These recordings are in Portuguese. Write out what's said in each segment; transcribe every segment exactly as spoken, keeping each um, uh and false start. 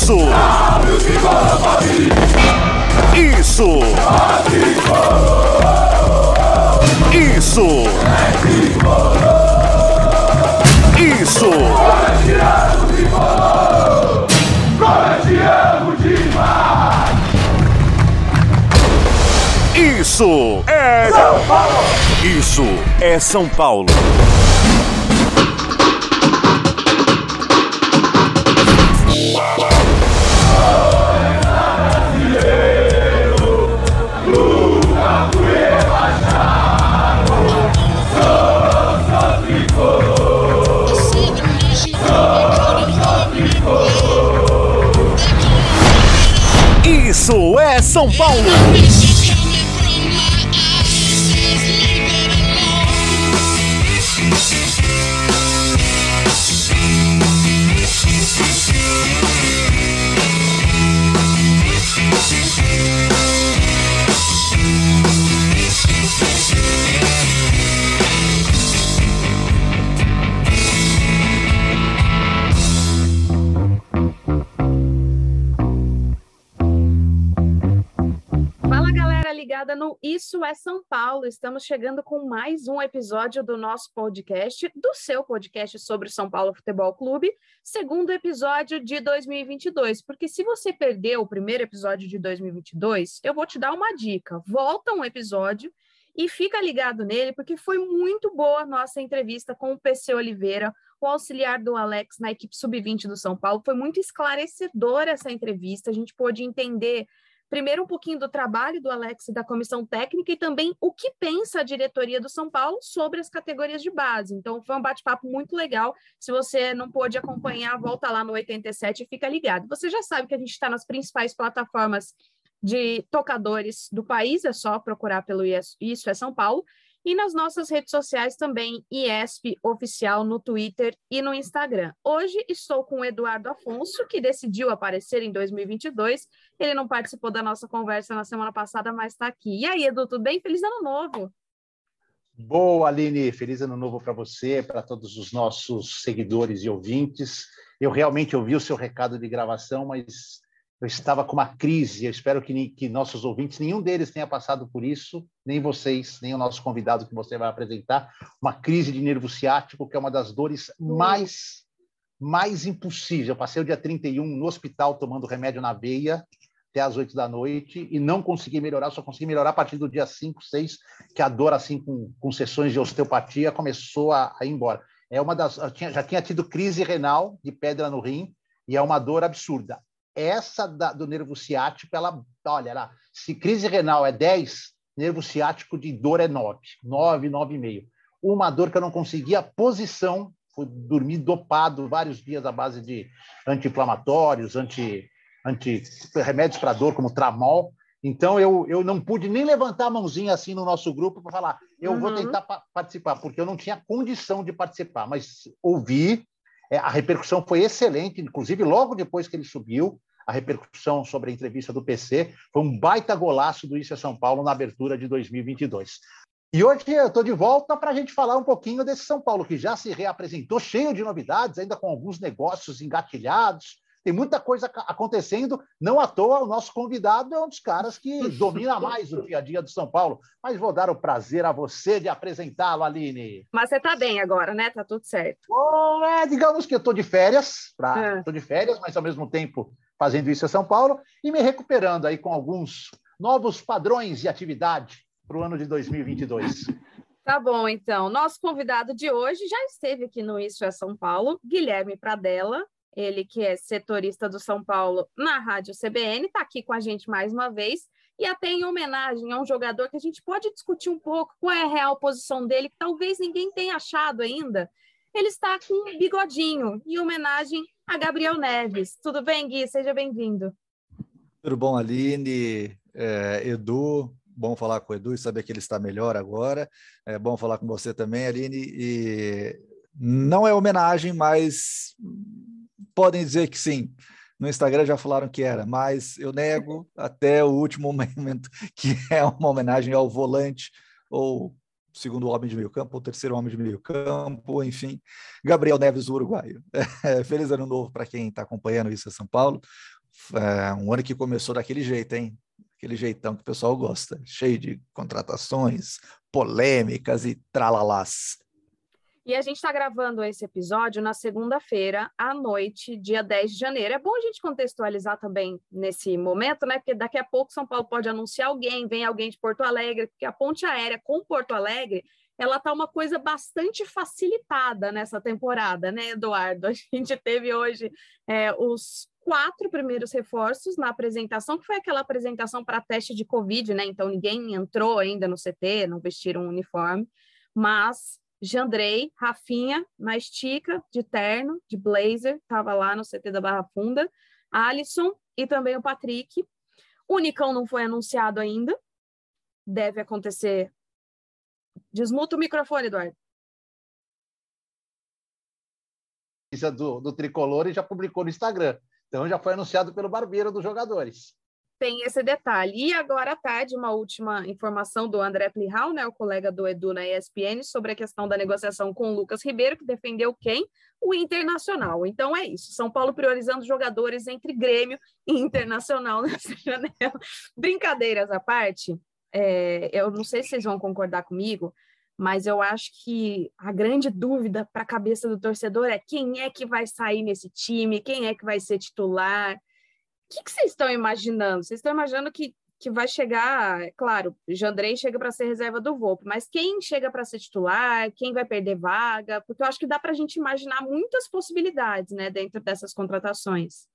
Isso! Isso! Isso! Isso! Isso é São Paulo! Isso é São Paulo! Isso é São Paulo! No Isso é São Paulo, estamos chegando com mais um episódio do nosso podcast, do seu podcast sobre o São Paulo Futebol Clube, segundo episódio de dois mil e vinte e dois, porque se você perdeu o primeiro episódio de dois mil e vinte e dois, eu vou te dar uma dica, volta um episódio e fica ligado nele, porque foi muito boa a nossa entrevista com o P C Oliveira, o auxiliar do Alex na equipe sub vinte do São Paulo, foi muito esclarecedora essa entrevista, a gente pôde entender primeiro um pouquinho do trabalho do Alex e da comissão técnica e também o que pensa a diretoria do São Paulo sobre as categorias de base. Então, foi um bate-papo muito legal. Se você não pôde acompanhar, volta lá no oitenta e sete e fica ligado. Você já sabe que a gente está nas principais plataformas de tocadores do país, é só procurar pelo Isso é São Paulo. E nas nossas redes sociais também, I E S P Oficial no Twitter e no Instagram. Hoje estou com o Eduardo Afonso, que decidiu aparecer em dois mil e vinte e dois. Ele não participou da nossa conversa na semana passada, mas está aqui. E aí, Edu, tudo bem? Feliz Ano Novo! Boa, Aline! Feliz Ano Novo para você, para todos os nossos seguidores e ouvintes. Eu realmente ouvi o seu recado de gravação, mas eu estava com uma crise. Eu espero que, que nossos ouvintes, nenhum deles tenha passado por isso, nem vocês, nem o nosso convidado que você vai apresentar, uma crise de nervo ciático, que é uma das dores mais, mais impossíveis. Eu passei o dia trinta e um no hospital tomando remédio na veia até às oito da noite e não consegui melhorar, só consegui melhorar a partir do dia cinco, seis, que a dor, assim, com, com sessões de osteopatia, começou a, a ir embora. É uma das, eu tinha, já tinha tido crise renal de pedra no rim e é uma dor absurda. Essa da, do nervo ciático, ela, olha lá, se crise renal é dez, nervo ciático de dor é nove, nove, nove e meio. Uma dor que eu não conseguia posição, fui dormir dopado vários dias à base de anti-inflamatórios, anti, anti, remédios para dor, como Tramol. Então, eu, eu não pude nem levantar a mãozinha assim no nosso grupo para falar, eu uhum. vou tentar pa- participar, porque eu não tinha condição de participar, mas ouvi. É, a repercussão foi excelente, inclusive logo depois que ele subiu, a repercussão sobre a entrevista do P C foi um baita golaço do Isso é São Paulo na abertura de dois mil e vinte e dois. E hoje eu estou de volta para a gente falar um pouquinho desse São Paulo, que já se reapresentou cheio de novidades, ainda com alguns negócios engatilhados. Tem muita coisa acontecendo, não à toa o nosso convidado é um dos caras que domina mais o dia a dia do São Paulo. Mas vou dar o prazer a você de apresentá-lo, Aline. Mas você está bem agora, né? Tá tudo certo. Oh, é, digamos que eu estou de férias, pra... estou é. de férias, mas ao mesmo tempo fazendo Isso é São Paulo e me recuperando aí com alguns novos padrões de atividade para o ano de dois mil e vinte e dois. Tá bom, então. Nosso convidado de hoje já esteve aqui no Isso é São Paulo, Guilherme Pradella. Ele que é setorista do São Paulo na Rádio C B N, está aqui com a gente mais uma vez, e até em homenagem a um jogador que a gente pode discutir um pouco qual é a real posição dele, que talvez ninguém tenha achado ainda. Ele está com um bigodinho, em homenagem a Gabriel Neves. Tudo bem, Gui? Seja bem-vindo. Tudo bom, Aline? É, Edu, bom falar com o Edu e saber que ele está melhor agora. É bom falar com você também, Aline. E não é homenagem, mas podem dizer que sim. No Instagram já falaram que era, mas eu nego até o último momento que é uma homenagem ao volante, ou segundo homem de meio campo, ou terceiro homem de meio campo, enfim, Gabriel Neves, o uruguaio. É, feliz ano novo para quem está acompanhando Isso é São Paulo. é, um ano que começou daquele jeito, hein? Aquele jeitão que o pessoal gosta, cheio de contratações, polêmicas e tralalás. E a gente está gravando esse episódio na segunda-feira, à noite, dia dez de janeiro. É bom a gente contextualizar também nesse momento, né? Porque daqui a pouco São Paulo pode anunciar alguém, vem alguém de Porto Alegre, porque a ponte aérea com Porto Alegre, ela tá uma coisa bastante facilitada nessa temporada, né, Eduardo? A gente teve hoje é, os quatro primeiros reforços na apresentação, que foi aquela apresentação para teste de Covid, né? Então ninguém entrou ainda no C T, não vestiram um uniforme, mas Jandrei, Rafinha, na estica, de terno, de blazer, estava lá no C T da Barra Funda, Alisson e também o Patrick. O Nicão não foi anunciado ainda, deve acontecer. Desmuta o microfone, Eduardo. Do, do Tricolor e já publicou no Instagram. Então já foi anunciado pelo barbeiro dos jogadores. Tem esse detalhe. E agora à tarde, uma última informação do André Plihal, né, o colega do Edu na E S P N, sobre a questão da negociação com o Lucas Ribeiro, que defendeu quem? O Internacional. Então é isso. São Paulo priorizando jogadores entre Grêmio e Internacional nessa janela. Brincadeiras à parte, é, eu não sei se vocês vão concordar comigo, mas eu acho que a grande dúvida para a cabeça do torcedor é quem é que vai sair nesse time, quem é que vai ser titular. O que, que vocês estão imaginando? Vocês estão imaginando que, que vai chegar, é claro, Jandrei chega para ser reserva do Volpi, mas quem chega para ser titular, quem vai perder vaga? Porque eu acho que dá para a gente imaginar muitas possibilidades, né, dentro dessas contratações.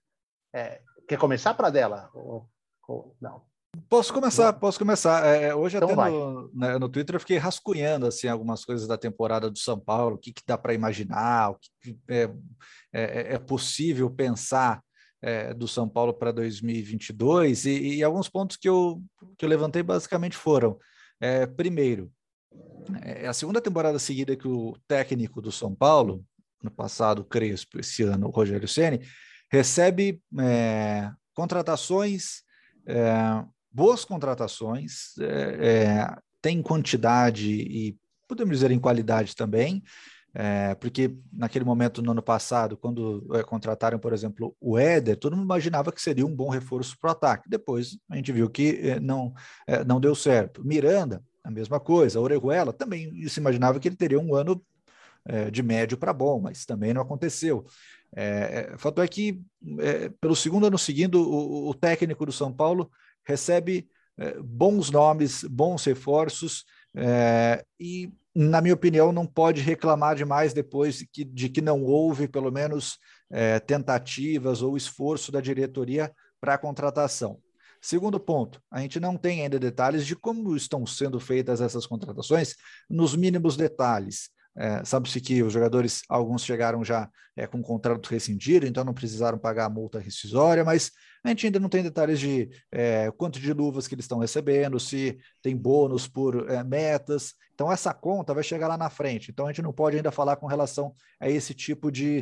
É, quer começar, Pradella? Ou, ou, não. Posso começar, posso começar. É, hoje então até no, né, no Twitter eu fiquei rascunhando assim, algumas coisas da temporada do São Paulo, o que, que dá para imaginar, o que é, é, é possível pensar é, do São Paulo para dois mil e vinte e dois, e, e alguns pontos que eu, que eu levantei basicamente foram, é, primeiro, é a segunda temporada seguida que o técnico do São Paulo, no passado Crespo, esse ano o Rogério Ceni, recebe é, contratações, é, boas contratações, é, é, tem quantidade e podemos dizer em qualidade também, é, porque naquele momento no ano passado, quando é, contrataram, por exemplo, o Éder, todo mundo imaginava que seria um bom reforço para o ataque. Depois a gente viu que é, não, é, não deu certo. Miranda, a mesma coisa. Orejuela, também se imaginava que ele teria um ano é, de médio para bom, mas também não aconteceu. É, é, fato é que, é, pelo segundo ano seguindo, o, o técnico do São Paulo recebe é, bons nomes, bons reforços, é, e, na minha opinião, não pode reclamar demais depois de que, de que não houve, pelo menos, é, tentativas ou esforço da diretoria para a contratação. Segundo ponto, a gente não tem ainda detalhes de como estão sendo feitas essas contratações nos mínimos detalhes. É, sabe-se que os jogadores, alguns chegaram já é, com o contrato rescindido, então não precisaram pagar a multa rescisória, mas a gente ainda não tem detalhes de é, quanto de luvas que eles estão recebendo, se tem bônus por é, metas. Então essa conta vai chegar lá na frente. Então a gente não pode ainda falar com relação a esse tipo de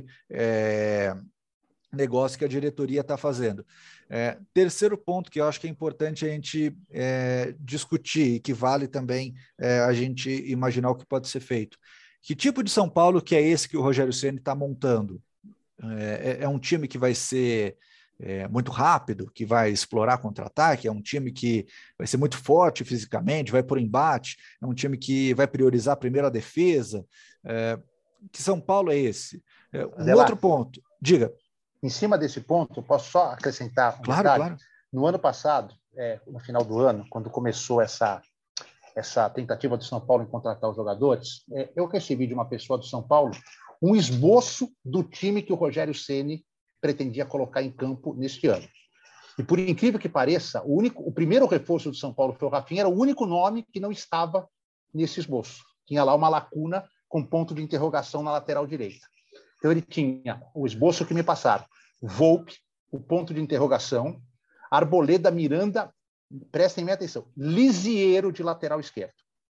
é, negócio que a diretoria está fazendo. É, terceiro ponto que eu acho que é importante a gente é, discutir e que vale também é, a gente imaginar o que pode ser feito. Que tipo de São Paulo que é esse que o Rogério Ceni está montando? É, é um time que vai ser é, muito rápido, que vai explorar contra-ataque, é um time que vai ser muito forte fisicamente, vai por embate, é um time que vai priorizar primeiro a defesa. É, que São Paulo é esse? É, um Adelar, outro ponto, diga. Em cima desse ponto, posso só acrescentar um claro, detalhe? Claro. No ano passado, é, no final do ano, quando começou essa essa tentativa do São Paulo em contratar os jogadores, é, eu recebi de uma pessoa do São Paulo um esboço do time que o Rogério Ceni pretendia colocar em campo neste ano. E por incrível que pareça, o, único, o primeiro reforço do São Paulo foi o Rafinha, era o único nome que não estava nesse esboço. Tinha lá uma lacuna com ponto de interrogação na lateral direita. Então ele tinha o esboço que me passaram, Volpi, o ponto de interrogação, Arboleda, Miranda, prestem minha atenção, Lisieiro de lateral esquerdo.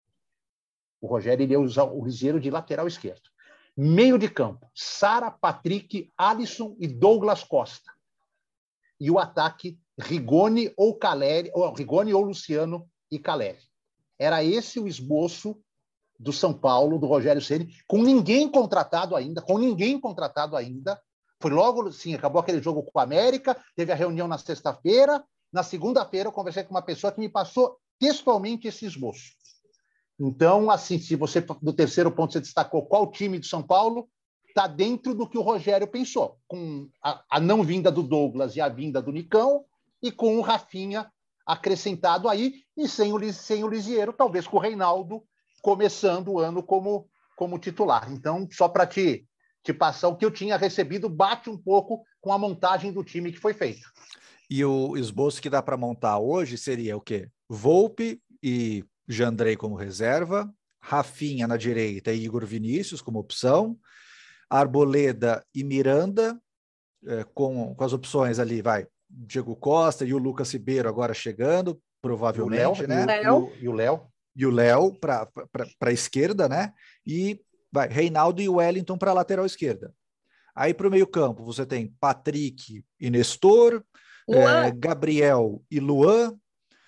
O Rogério iria usar o Lisieiro de lateral esquerdo. Meio de campo, Sara, Patrick, Alisson e Douglas Costa. E o ataque, Rigoni ou Caleri, ou Rigoni ou Luciano e Caleri. Era esse o esboço do São Paulo, do Rogério Ceni, com ninguém contratado ainda, com ninguém contratado ainda. Foi logo, sim, acabou aquele jogo com o América, teve a reunião na sexta-feira, na segunda-feira eu conversei com uma pessoa que me passou textualmente esse esboço. Então, assim, se você, do terceiro ponto, você destacou qual time de São Paulo, está dentro do que o Rogério pensou, com a, a não vinda do Douglas e a vinda do Nicão, e com o Rafinha acrescentado aí, e sem o, sem o Lisieiro, talvez com o Reinaldo começando o ano como, como titular. Então, só para te, te passar o que eu tinha recebido, bate um pouco com a montagem do time que foi feita. E o esboço que dá para montar hoje seria o quê? Volpe e Jandrei como reserva, Rafinha na direita e Igor Vinícius como opção, Arboleda e Miranda, é, com, com as opções ali, vai, Diego Costa e o Lucas Ribeiro agora chegando, provavelmente, e o né? Léo, e o Léo. E o Léo para a esquerda, né? E vai, Reinaldo e Wellington para a lateral esquerda. Aí para o meio campo você tem Patrick e Nestor, é, Gabriel e Luan,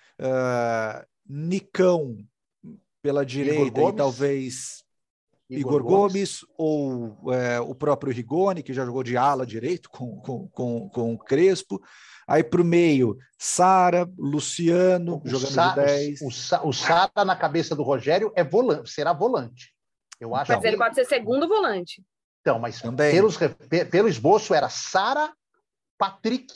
é, Nicão pela direita e talvez Igor, Igor Gomes, Gomes ou é, o próprio Rigoni, que já jogou de ala direito com, com, com, com o Crespo. Aí para o meio, Sara, Luciano, o jogando Sa de dez. O, o, o Sara, na cabeça do Rogério, é volante, será volante. Eu acho mas que... ele pode ser segundo volante. Então, mas pelos, pelo esboço era Sara, Patrick,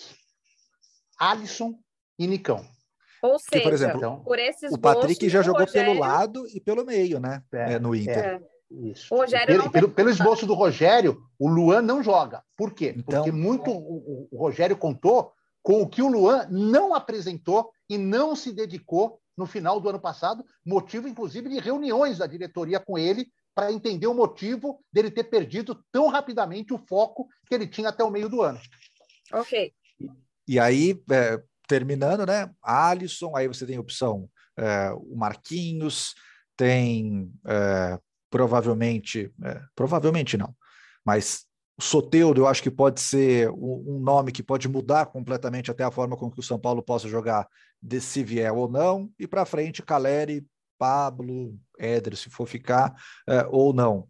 Alisson e Nicão. Ou seja, que, por exemplo, então, por esses o Patrick já jogou Rogério... pelo lado e pelo meio, né? É, no Inter. É. Isso. O Rogério pelo, não pelo, pelo esboço do Rogério, o Luan não joga. Por quê? Então, Porque muito o, o Rogério contou com o que o Luan não apresentou e não se dedicou no final do ano passado, motivo, inclusive, de reuniões da diretoria com ele para entender o motivo dele ter perdido tão rapidamente o foco que ele tinha até o meio do ano. Ok. E, e aí, é, terminando, né? Alisson, aí você tem a opção, é, o Marquinhos, tem é, provavelmente, é, provavelmente não, mas o Soteldo eu acho que pode ser um, um nome que pode mudar completamente até a forma com que o São Paulo possa jogar, de se vier ou não, e para frente Caleri, Pablo, Éder, se for ficar, é, ou não.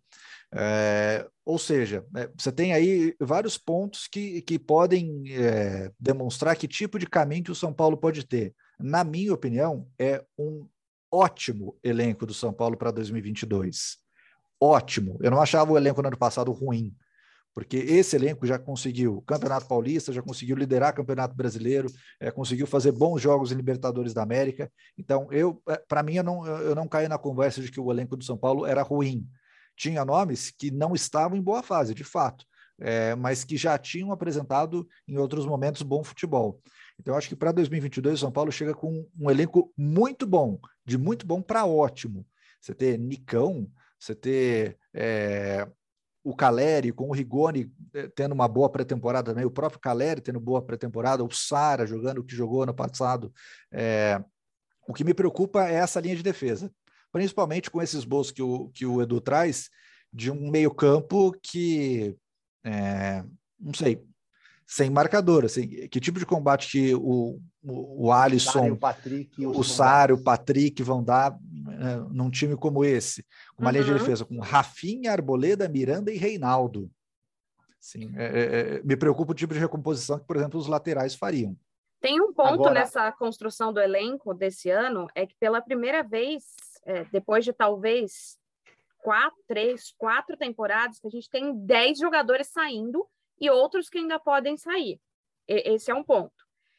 É, ou seja, é, você tem aí vários pontos que, que podem é, demonstrar que tipo de caminho que o São Paulo pode ter. Na minha opinião, é um ótimo elenco do São Paulo para dois mil e vinte e dois. Ótimo. Eu não achava o elenco no ano passado ruim, porque esse elenco já conseguiu Campeonato Paulista, já conseguiu liderar Campeonato Brasileiro, é, conseguiu fazer bons jogos em Libertadores da América. Então, eu, para mim, eu não, eu não caí na conversa de que o elenco do São Paulo era ruim. Tinha nomes que não estavam em boa fase, de fato, é, mas que já tinham apresentado em outros momentos bom futebol. Então, eu acho que para dois mil e vinte e dois, o São Paulo chega com um elenco muito bom, de muito bom para ótimo. Você ter Nicão, você ter é, o Caleri com o Rigoni tendo uma boa pré-temporada também, o próprio Caleri tendo boa pré-temporada, o Sara jogando o que jogou ano passado. É, o que me preocupa é essa linha de defesa, principalmente com esse esboço que o, que o Edu traz de um meio-campo que, é, não sei, sem marcador, assim, que tipo de combate que o, o, o Alisson, o Sara, o Patrick vão dar é, num time como esse, uma uhum. linha de defesa com Rafinha, Arboleda, Miranda e Reinaldo. Assim, é, é, me preocupa o tipo de recomposição que, por exemplo, os laterais fariam. Tem um ponto Agora... nessa construção do elenco desse ano, é que pela primeira vez, é, depois de talvez quatro, três, quatro temporadas, que a gente tem dez jogadores saindo e outros que ainda podem sair. Esse é um ponto.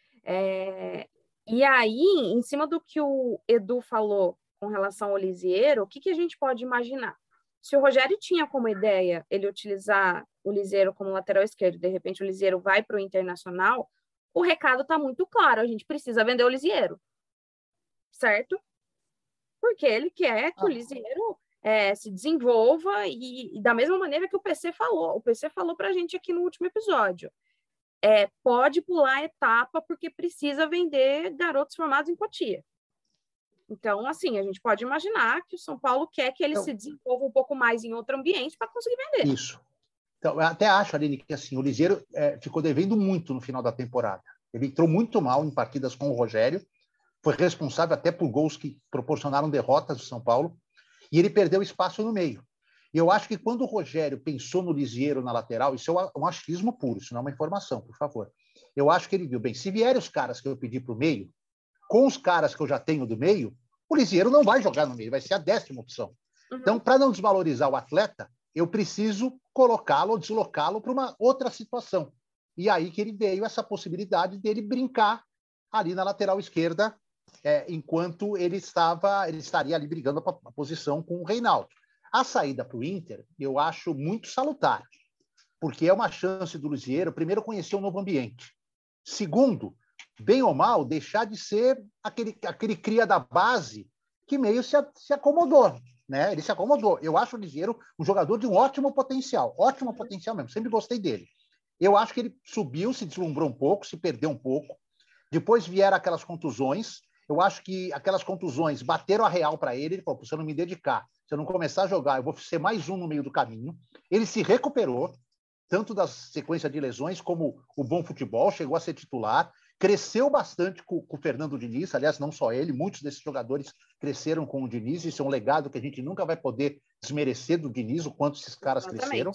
É... E aí, em cima do que o Edu falou com relação ao Lisieiro, o que, que a gente pode imaginar? Se o Rogério tinha como ideia ele utilizar o Lisieiro como lateral esquerdo, de repente o Lisieiro vai para o Internacional, o recado está muito claro, a gente precisa vender o Lisieiro. Certo? Porque ele quer que ah. o Lisieiro é, se desenvolva e, e da mesma maneira que o P C falou. O P C falou para a gente aqui no último episódio. É, pode pular a etapa porque precisa vender garotos formados em Cotia. Então, assim, a gente pode imaginar que o São Paulo quer que ele então, se desenvolva um pouco mais em outro ambiente para conseguir vender. Isso. Então, eu até acho, Aline, que assim, o Lisieiro é, ficou devendo muito no final da temporada. Ele entrou muito mal em partidas com o Rogério, foi responsável até por gols que proporcionaram derrotas do São Paulo, e ele perdeu espaço no meio. E eu acho que quando o Rogério pensou no Lisieiro na lateral, isso é um achismo puro, isso não é uma informação, por favor. Eu acho que ele viu, bem, se vierem os caras que eu pedi para o meio, com os caras que eu já tenho do meio, o Lisieiro não vai jogar no meio, vai ser a décima opção. Uhum. Então, para não desvalorizar o atleta, eu preciso colocá-lo, deslocá-lo para uma outra situação. E aí que ele veio essa possibilidade dele brincar ali na lateral esquerda, é, enquanto ele estava, ele estaria ali brigando a posição com o Reinaldo. A saída para o Inter, eu acho muito salutar, porque é uma chance do Lisieiro, primeiro, conhecer um novo ambiente. Segundo, bem ou mal, deixar de ser aquele, aquele cria da base que meio se, se acomodou. Né? Ele se acomodou. Eu acho o Lisieiro um jogador de um ótimo potencial, ótimo potencial mesmo, sempre gostei dele. Eu acho que ele subiu, se deslumbrou um pouco, se perdeu um pouco. Depois vieram aquelas contusões. Eu acho que aquelas contusões bateram a real para ele. Ele falou, se eu não me dedicar, se eu não começar a jogar, eu vou ser mais um no meio do caminho. Ele se recuperou, tanto da sequência de lesões como o bom futebol, chegou a ser titular, cresceu bastante com, com o Fernando Diniz, aliás, não só ele, muitos desses jogadores cresceram com o Diniz, isso é um legado que a gente nunca vai poder desmerecer do Diniz, o quanto esses caras Exatamente. cresceram.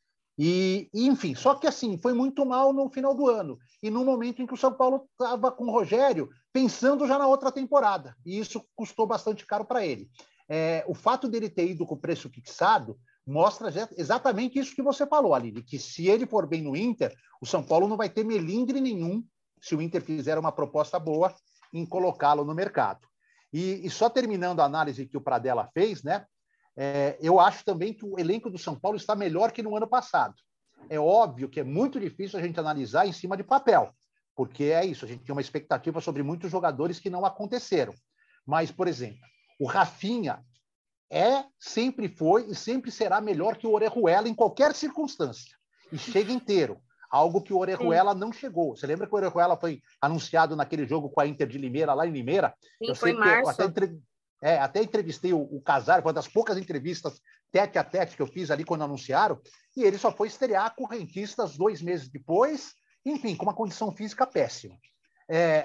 E, e, enfim, só que assim, foi muito mal no final do ano, e no momento em que o São Paulo estava com o Rogério, pensando já na outra temporada, e isso custou bastante caro para ele. É, o fato dele ter ido com o preço fixado mostra exatamente isso que você falou, Aline, que se ele for bem no Inter, o São Paulo não vai ter melindre nenhum, se o Inter fizer uma proposta boa, em colocá-lo no mercado. E, e só terminando a análise que o Pradella fez, né? É, eu acho também que o elenco do São Paulo está melhor que no ano passado. É óbvio que é muito difícil a gente analisar em cima de papel, porque é isso, a gente tem uma expectativa sobre muitos jogadores que não aconteceram. Mas, por exemplo, o Rafinha é, sempre foi e sempre será melhor que o Orejuela em qualquer circunstância. E chega inteiro. Algo que o Orejuela Sim. não chegou. Você lembra que o Orejuela foi anunciado naquele jogo com a Inter de Limeira, lá em Limeira? Sim, eu foi em março. Eu até, entre... é, até entrevistei o, o Casares, foi uma das poucas entrevistas tete a tete que eu fiz ali quando anunciaram, e ele só foi estrear com rentistas dois meses depois, enfim, com uma condição física péssima. É,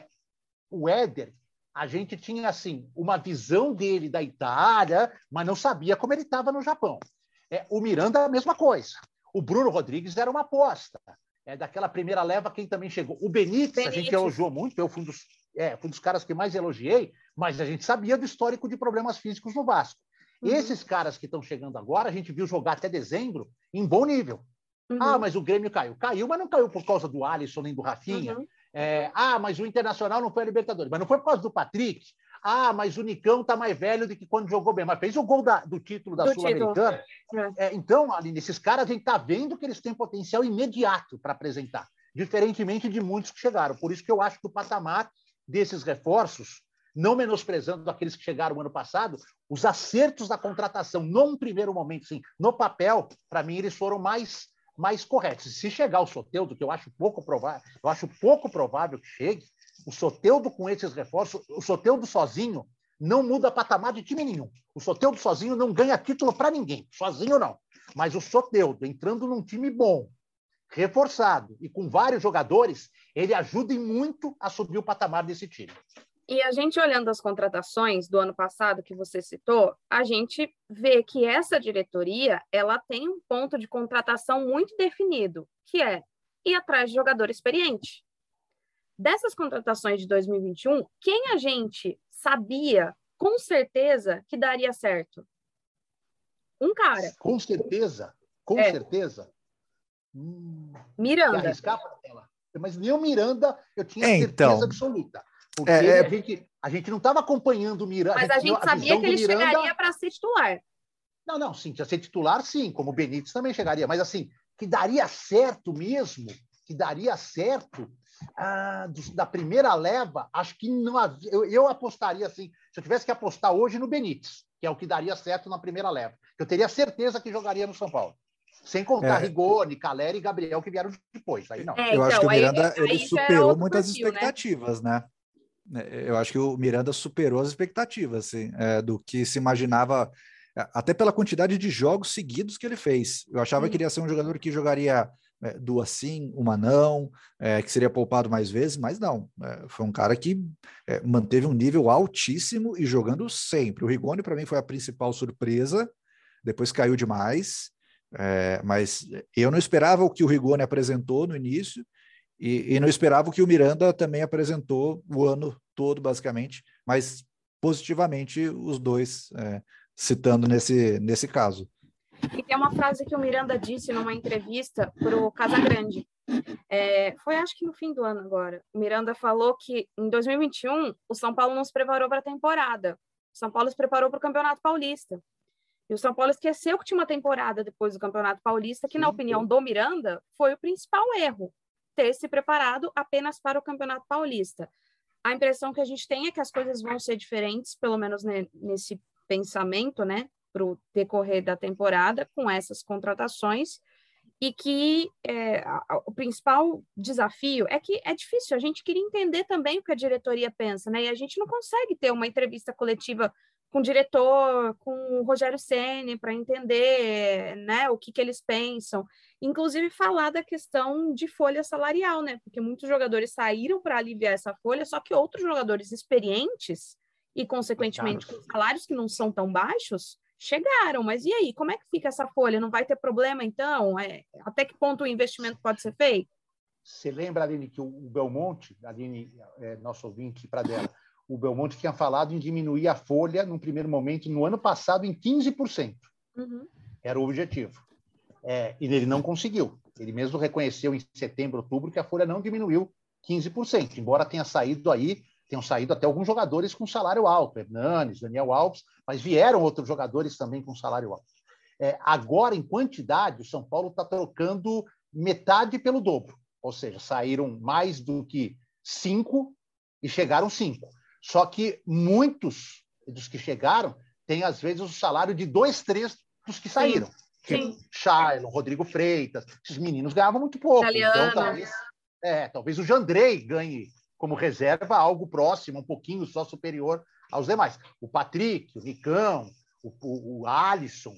o Éder, a gente tinha assim, uma visão dele da Itália, mas não sabia como ele estava no Japão. É, o Miranda, a mesma coisa. O Bruno Rodrigues era uma aposta. É, daquela primeira leva, quem também chegou? O Benítez, Benítez. a gente elogiou muito, eu fui um, dos, é, fui um dos caras que mais elogiei, mas a gente sabia do histórico de problemas físicos no Vasco. Uhum. Esses caras que estão chegando agora, a gente viu jogar até dezembro em bom nível. Uhum. Ah, mas o Grêmio caiu. Caiu, mas não caiu por causa do Alisson nem do Rafinha. Uhum. É, ah, mas o Internacional não foi a Libertadores. Mas não foi por causa do Patrick. Ah, mas o Nicão está mais velho do que quando jogou bem. Mas fez o gol da, do título da Sul-Americana. É. É, então, Aline, esses caras, a gente está vendo que eles têm potencial imediato para apresentar. Diferentemente de muitos que chegaram. Por isso que eu acho que o patamar desses reforços, não menosprezando aqueles que chegaram ano passado, os acertos da contratação, num primeiro momento, sim, no papel, para mim, eles foram mais... mais corretos. Se chegar o Soteldo, que eu acho pouco provável, eu acho pouco provável que chegue, o Soteldo com esses reforços, o Soteldo sozinho não muda patamar de time nenhum. O Soteldo sozinho não ganha título para ninguém, sozinho não. Mas o Soteldo entrando num time bom, reforçado e com vários jogadores, ele ajuda e muito a subir o patamar desse time. E a gente olhando as contratações do ano passado que você citou, a gente vê que essa diretoria, ela tem um ponto de contratação muito definido, que é ir atrás de jogador experiente. Dessas contratações de dois mil e vinte e um, quem a gente sabia com certeza que daria certo? Um cara. Com certeza, com é. certeza. Hum, Miranda. Arriscar para ela. Mas nem o Miranda eu tinha é, certeza então... absoluta. Porque é, é... A, gente, a gente não estava acompanhando o Miranda. Mas a gente, a gente sabia que ele Miranda... chegaria para ser titular. Não, não, sim, ser titular, sim, como o Benítez também chegaria. Mas assim, que daria certo mesmo, que daria certo ah, do, da primeira leva, acho que não havia. Eu, eu apostaria assim, se eu tivesse que apostar hoje no Benítez, que é o que daria certo na primeira leva. Eu teria certeza que jogaria no São Paulo. Sem contar é. Rigoni, Caleri e Gabriel, que vieram depois. Aí não. É, eu então, acho que o Miranda aí, ele aí superou muitas perfil, expectativas, né? né? Eu acho que o Miranda superou as expectativas assim, é, do que se imaginava, até pela quantidade de jogos seguidos que ele fez. Eu achava hum. que ele ia ser um jogador que jogaria é, duas sim, uma não, é, que seria poupado mais vezes, mas não. É, foi um cara que é, manteve um nível altíssimo e jogando sempre. O Rigoni, para mim, foi a principal surpresa. depois caiu demais, é, mas eu não esperava o que o Rigoni apresentou no início e, e não esperava o que o Miranda também apresentou o ano todo, basicamente, mas positivamente os dois, é, citando nesse, nesse caso. E tem uma frase que o Miranda disse numa entrevista para o Casagrande. É, foi acho que no fim do ano agora. O Miranda falou que em dois mil e vinte e um o São Paulo não se preparou para a temporada. O São Paulo se preparou para o Campeonato Paulista. E o São Paulo esqueceu que tinha uma temporada depois do Campeonato Paulista, que, sim, na opinião sim. do Miranda, foi o principal erro, ter se preparado apenas para o Campeonato Paulista. A impressão que a gente tem é que as coisas vão ser diferentes, pelo menos né, nesse pensamento, né, para o decorrer da temporada, com essas contratações, e que é, a, o principal desafio é que é difícil, a gente queria entender também o que a diretoria pensa, né, e a gente não consegue ter uma entrevista coletiva com o diretor, com o Rogério Ceni, para entender, né, o que, que eles pensam, inclusive falar da questão de folha salarial, né, porque muitos jogadores saíram para aliviar essa folha, só que outros jogadores experientes e, consequentemente, com salários que não são tão baixos, chegaram, mas e aí, como é que fica essa folha? Não vai ter problema, então? É, até que ponto o investimento pode ser feito? Você lembra, Aline, que o Belmonte, Aline, é, nosso ouvinte para dela, o Belmonte tinha falado em diminuir a folha, num primeiro momento, no ano passado, em quinze por cento. Uhum. Era o objetivo. É, e ele não conseguiu. Ele mesmo reconheceu em setembro, outubro, que a folha não diminuiu quinze por cento, embora tenha saído aí, tenham saído até alguns jogadores com salário alto, Hernanes, Daniel Alves, mas vieram outros jogadores também com salário alto. É, agora, em quantidade, o São Paulo está trocando metade pelo dobro, ou seja, saíram mais do que cinco e chegaram cinco. Só que muitos dos que chegaram têm, às vezes, o salário de dois, três dos que saíram. Sim. Tipo, Shailon, Rodrigo Freitas, esses meninos ganhavam muito pouco. Italiano. Então, talvez, é, talvez o Jandrei ganhe como reserva algo próximo, um pouquinho só superior aos demais. O Patrick, o Nicão, o, o, o Alisson,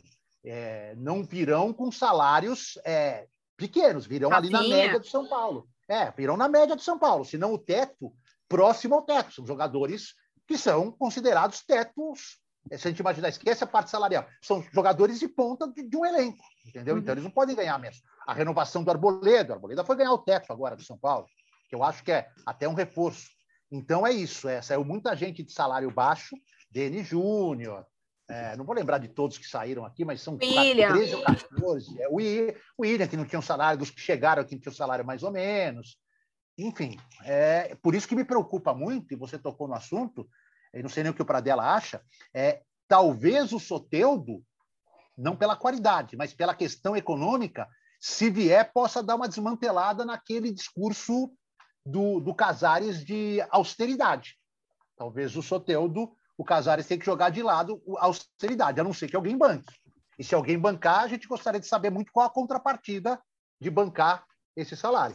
é, não virão com salários é, pequenos, virão Rafinha. Ali na média do São Paulo. É, virão na média do São Paulo, senão o teto, próximo ao teto. São jogadores que são considerados tetos, se a gente imaginar, esquece a parte salarial, são jogadores de ponta de, de um elenco, entendeu? Uhum. Então eles não podem ganhar menos. A renovação do Arboleda, o Arboleda foi ganhar o teto agora do São Paulo, que eu acho que é até um reforço. Então é isso, é, saiu muita gente de salário baixo, Denis Júnior, é, não vou lembrar de todos que saíram aqui, mas são William. treze ou quatorze, é, o William, que não tinha um salário, dos que chegaram aqui não tinha um salário mais ou menos. Enfim, é por isso que me preocupa muito, e você tocou no assunto, eu não sei nem o que o Pradella acha, é talvez o Soteldo, não pela qualidade, mas pela questão econômica, se vier, possa dar uma desmantelada naquele discurso do, do Casares de austeridade. Talvez o Soteldo, o Casares tenha que jogar de lado a austeridade, a não ser que alguém banque. E se alguém bancar, a gente gostaria de saber muito qual a contrapartida de bancar esse salário.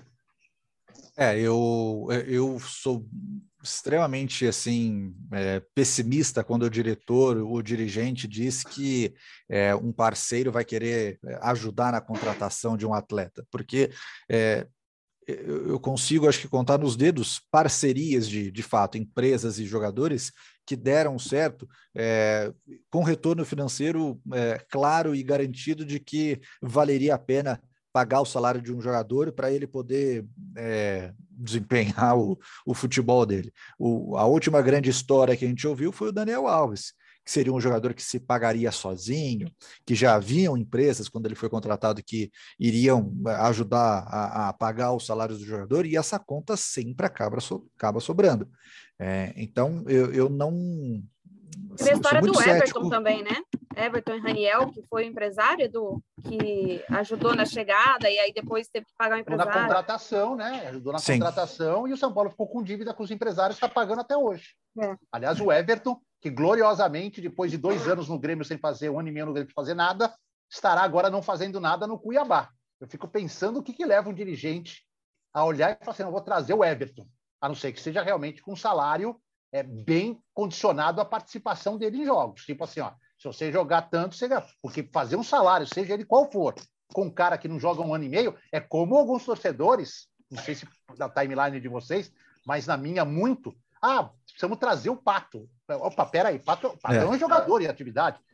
É, eu, eu sou extremamente assim é, pessimista quando o diretor, o dirigente diz que é, um parceiro vai querer ajudar na contratação de um atleta, porque é, eu consigo, acho que, contar nos dedos parcerias de, de fato, empresas e jogadores que deram certo é, com retorno financeiro é, claro e garantido de que valeria a pena pagar o salário de um jogador para ele poder é, desempenhar o, o futebol dele. O, a última grande história que a gente ouviu foi o Daniel Alves, que seria um jogador que se pagaria sozinho, que já haviam empresas, quando ele foi contratado, que iriam ajudar a, a pagar os salários do jogador, e essa conta sempre acaba, so, acaba sobrando. É, então, eu, eu não... Teve a história do Everton cético. Também, né? Everton e Raniel, que foi empresário do que ajudou na chegada e aí depois teve que pagar o empresário. Na contratação, né? Ajudou na Sim. contratação e o São Paulo ficou com dívida com os empresários, está pagando até hoje. É. Aliás, o Everton, que gloriosamente, depois de dois anos no Grêmio sem fazer, um ano e meio no Grêmio sem fazer nada, estará agora não fazendo nada no Cuiabá. Eu fico pensando o que, que leva um dirigente a olhar e falar assim, não vou trazer o Everton, a não ser que seja realmente com um salário é, bem condicionado à participação dele em jogos. Tipo assim, ó, se você jogar tanto, você ganha. Porque fazer um salário, seja ele qual for, com um cara que não joga um ano e meio, é como alguns torcedores, não sei se da timeline de vocês, mas na minha muito, ah, precisamos trazer o Pato. Opa, peraí, Pato, Pato é. é um jogador em atividade.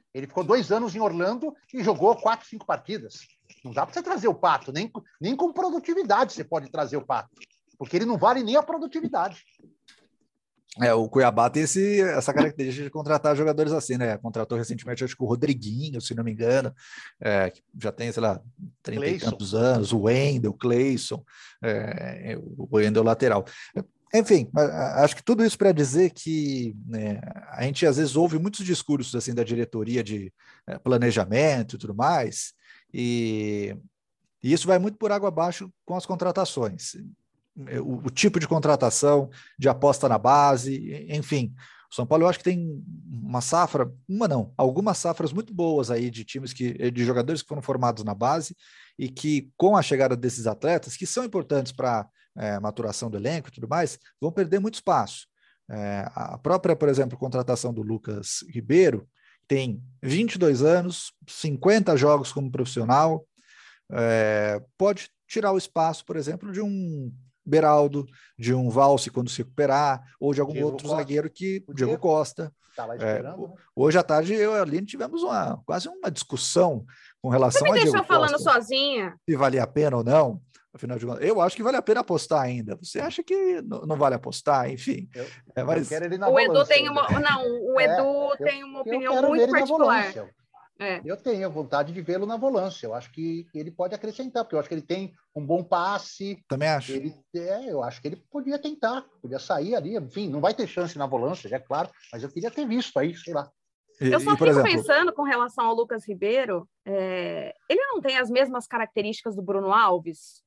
Ele ficou dois anos em Orlando e jogou quatro, cinco partidas. Não dá para você trazer o Pato, nem, nem com produtividade você pode trazer o Pato, porque ele não vale nem a produtividade. É, o Cuiabá tem esse, essa característica de contratar jogadores assim, né? Contratou recentemente, acho que o Rodriguinho, se não me engano, é, que já tem, sei lá, trinta e tantos anos, o Wendel, o Cleison, é, o Wendel lateral. Enfim, acho que tudo isso para dizer que, né, a gente às vezes ouve muitos discursos assim da diretoria de é, planejamento e tudo mais, e, e isso vai muito por água abaixo com as contratações. O, o tipo de contratação, de aposta na base, enfim. O São Paulo eu acho que tem uma safra, uma não, algumas safras muito boas aí de times que, de jogadores que foram formados na base e que com a chegada desses atletas, que são importantes para é, maturação do elenco e tudo mais, vão perder muito espaço. É, a própria, por exemplo, contratação do Lucas Ribeiro tem vinte e dois anos, cinquenta jogos como profissional, é, pode tirar o espaço, por exemplo, de um Beraldo, de um Valse quando se recuperar, ou de algum Diego outro Costa. zagueiro que O Diego Diego Costa. Tá lá É, esperando, né? hoje à tarde eu e a Aline tivemos uma, quase uma discussão com relação Você me a Diego deixou falando Costa, sozinha. se valia a pena ou não. Afinal de contas, eu acho que vale a pena apostar ainda. Você acha que não, não vale apostar? Enfim. Eu, É, mas... eu quero ele na O Edu volância tem ainda. uma, não, o É, Edu eu, tem uma eu opinião quero ver muito ele na particular. volância. É. Eu tenho vontade de vê-lo na volância. Eu acho que ele pode acrescentar, porque eu acho que ele tem um bom passe. Também acho. Ele, é, eu acho que ele podia tentar, podia sair ali. Enfim, não vai ter chance na volância, é claro, mas eu queria ter visto aí, sei lá. E, Eu só e, por fico exemplo, pensando com relação ao Lucas Ribeiro, é, ele não tem as mesmas características do Bruno Alves?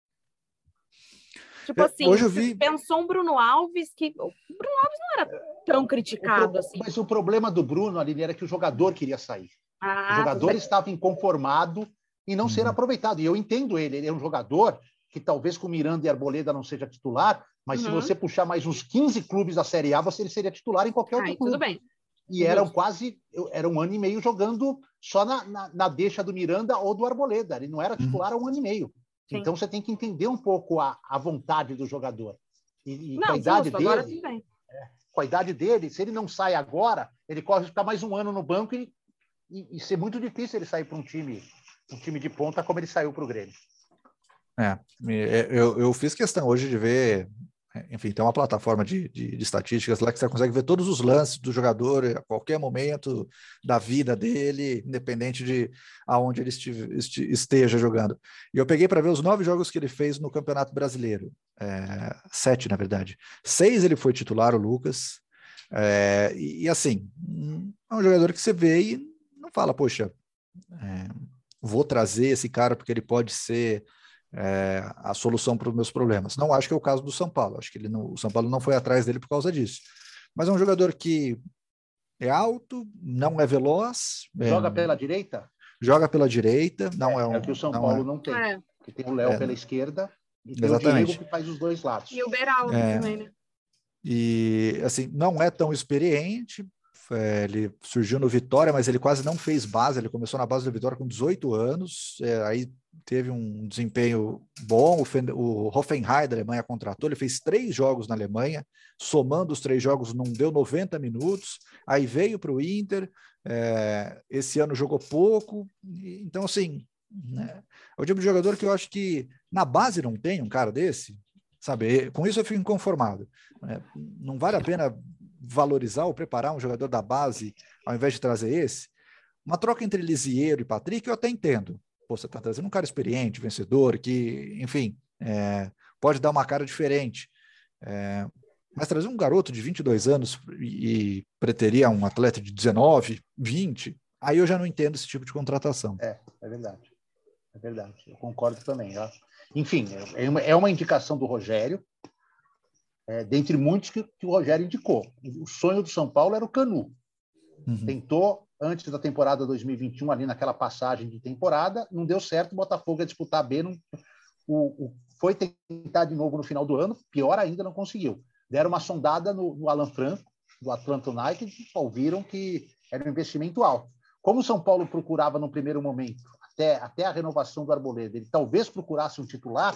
Tipo assim, hoje eu vi... pensou um Bruno Alves que... O Bruno Alves não era tão criticado pro... assim. Mas o problema do Bruno, Aline, era que o jogador queria sair. Ah, o jogador estava inconformado em não uhum. ser aproveitado. E eu entendo ele. Ele é um jogador que talvez com Miranda e Arboleda não seja titular, mas uhum. se você puxar mais uns quinze clubes da Série A, você ele seria titular em qualquer outro Ai, clube. Tudo bem. E eram quase... Era um ano e meio jogando só na, na, na deixa do Miranda ou do Arboleda. Ele não era titular há um ano e meio. Sim. Então você tem que entender um pouco a, a vontade do jogador. E, e não, com a idade justo, dele... agora tudo bem. É, com a idade dele, se ele não sai agora, ele corre ficar mais um ano no banco e E, e ser muito difícil ele sair para um time, um time de ponta como ele saiu para o Grêmio. É, eu, eu fiz questão hoje de ver, enfim, tem uma plataforma de, de, de estatísticas lá que você consegue ver todos os lances do jogador a qualquer momento da vida dele, independente de aonde ele estive, esteja jogando. E eu peguei para ver os nove jogos que ele fez no Campeonato Brasileiro, é, sete na verdade. Seis ele foi titular, o Lucas, é, e, e assim, é um jogador que você vê e não fala, poxa, é, vou trazer esse cara porque ele pode ser é, a solução para os meus problemas. Não acho que é o caso do São Paulo. Acho que ele não, o São Paulo não foi atrás dele por causa disso. Mas é um jogador que é alto, não é veloz. Joga é, pela direita? Joga pela direita. Não é, é, um, é o que o São não Paulo é, não tem. É. Que tem o Léo é, pela esquerda e tem exatamente. o Diego que faz os dois lados. E o Beraldo é, também, né? E, assim, não é tão experiente. É, ele surgiu no Vitória, mas ele quase não fez base. Ele começou na base do Vitória com dezoito anos. É, aí teve um desempenho bom. O, o Hoffenheim da Alemanha contratou. Ele fez três jogos na Alemanha. Somando os três jogos, não deu noventa minutos. Aí veio para o Inter. É, esse ano jogou pouco. Então, assim, né, é o tipo de jogador que eu acho que na base não tem um cara desse. Sabe? Com isso eu fico inconformado. É, não vale a pena valorizar ou preparar um jogador da base ao invés de trazer esse? Uma troca entre Lisieiro e Patrick eu até entendo. Pô, você está trazendo um cara experiente, vencedor, que, enfim, é, pode dar uma cara diferente. É, mas trazer um garoto de vinte e dois anos e, e preterir um atleta de dezenove, vinte, aí eu já não entendo esse tipo de contratação. É, é verdade. É verdade. Eu concordo também. Ó. Enfim, é uma, é uma indicação do Rogério, É, dentre muitos que, que o Rogério indicou. O sonho do São Paulo era o Canu. Uhum. Tentou, antes da temporada dois mil e vinte e um, ali naquela passagem de temporada, não deu certo, o Botafogo ia disputar a B, não, o, o, foi tentar de novo no final do ano, pior ainda, não conseguiu. Deram uma sondada no, no Alan Franco, do Atlanta United, e viram que era um investimento alto. Como o São Paulo procurava no primeiro momento, até, até a renovação do Arboleda, ele talvez procurasse um titular.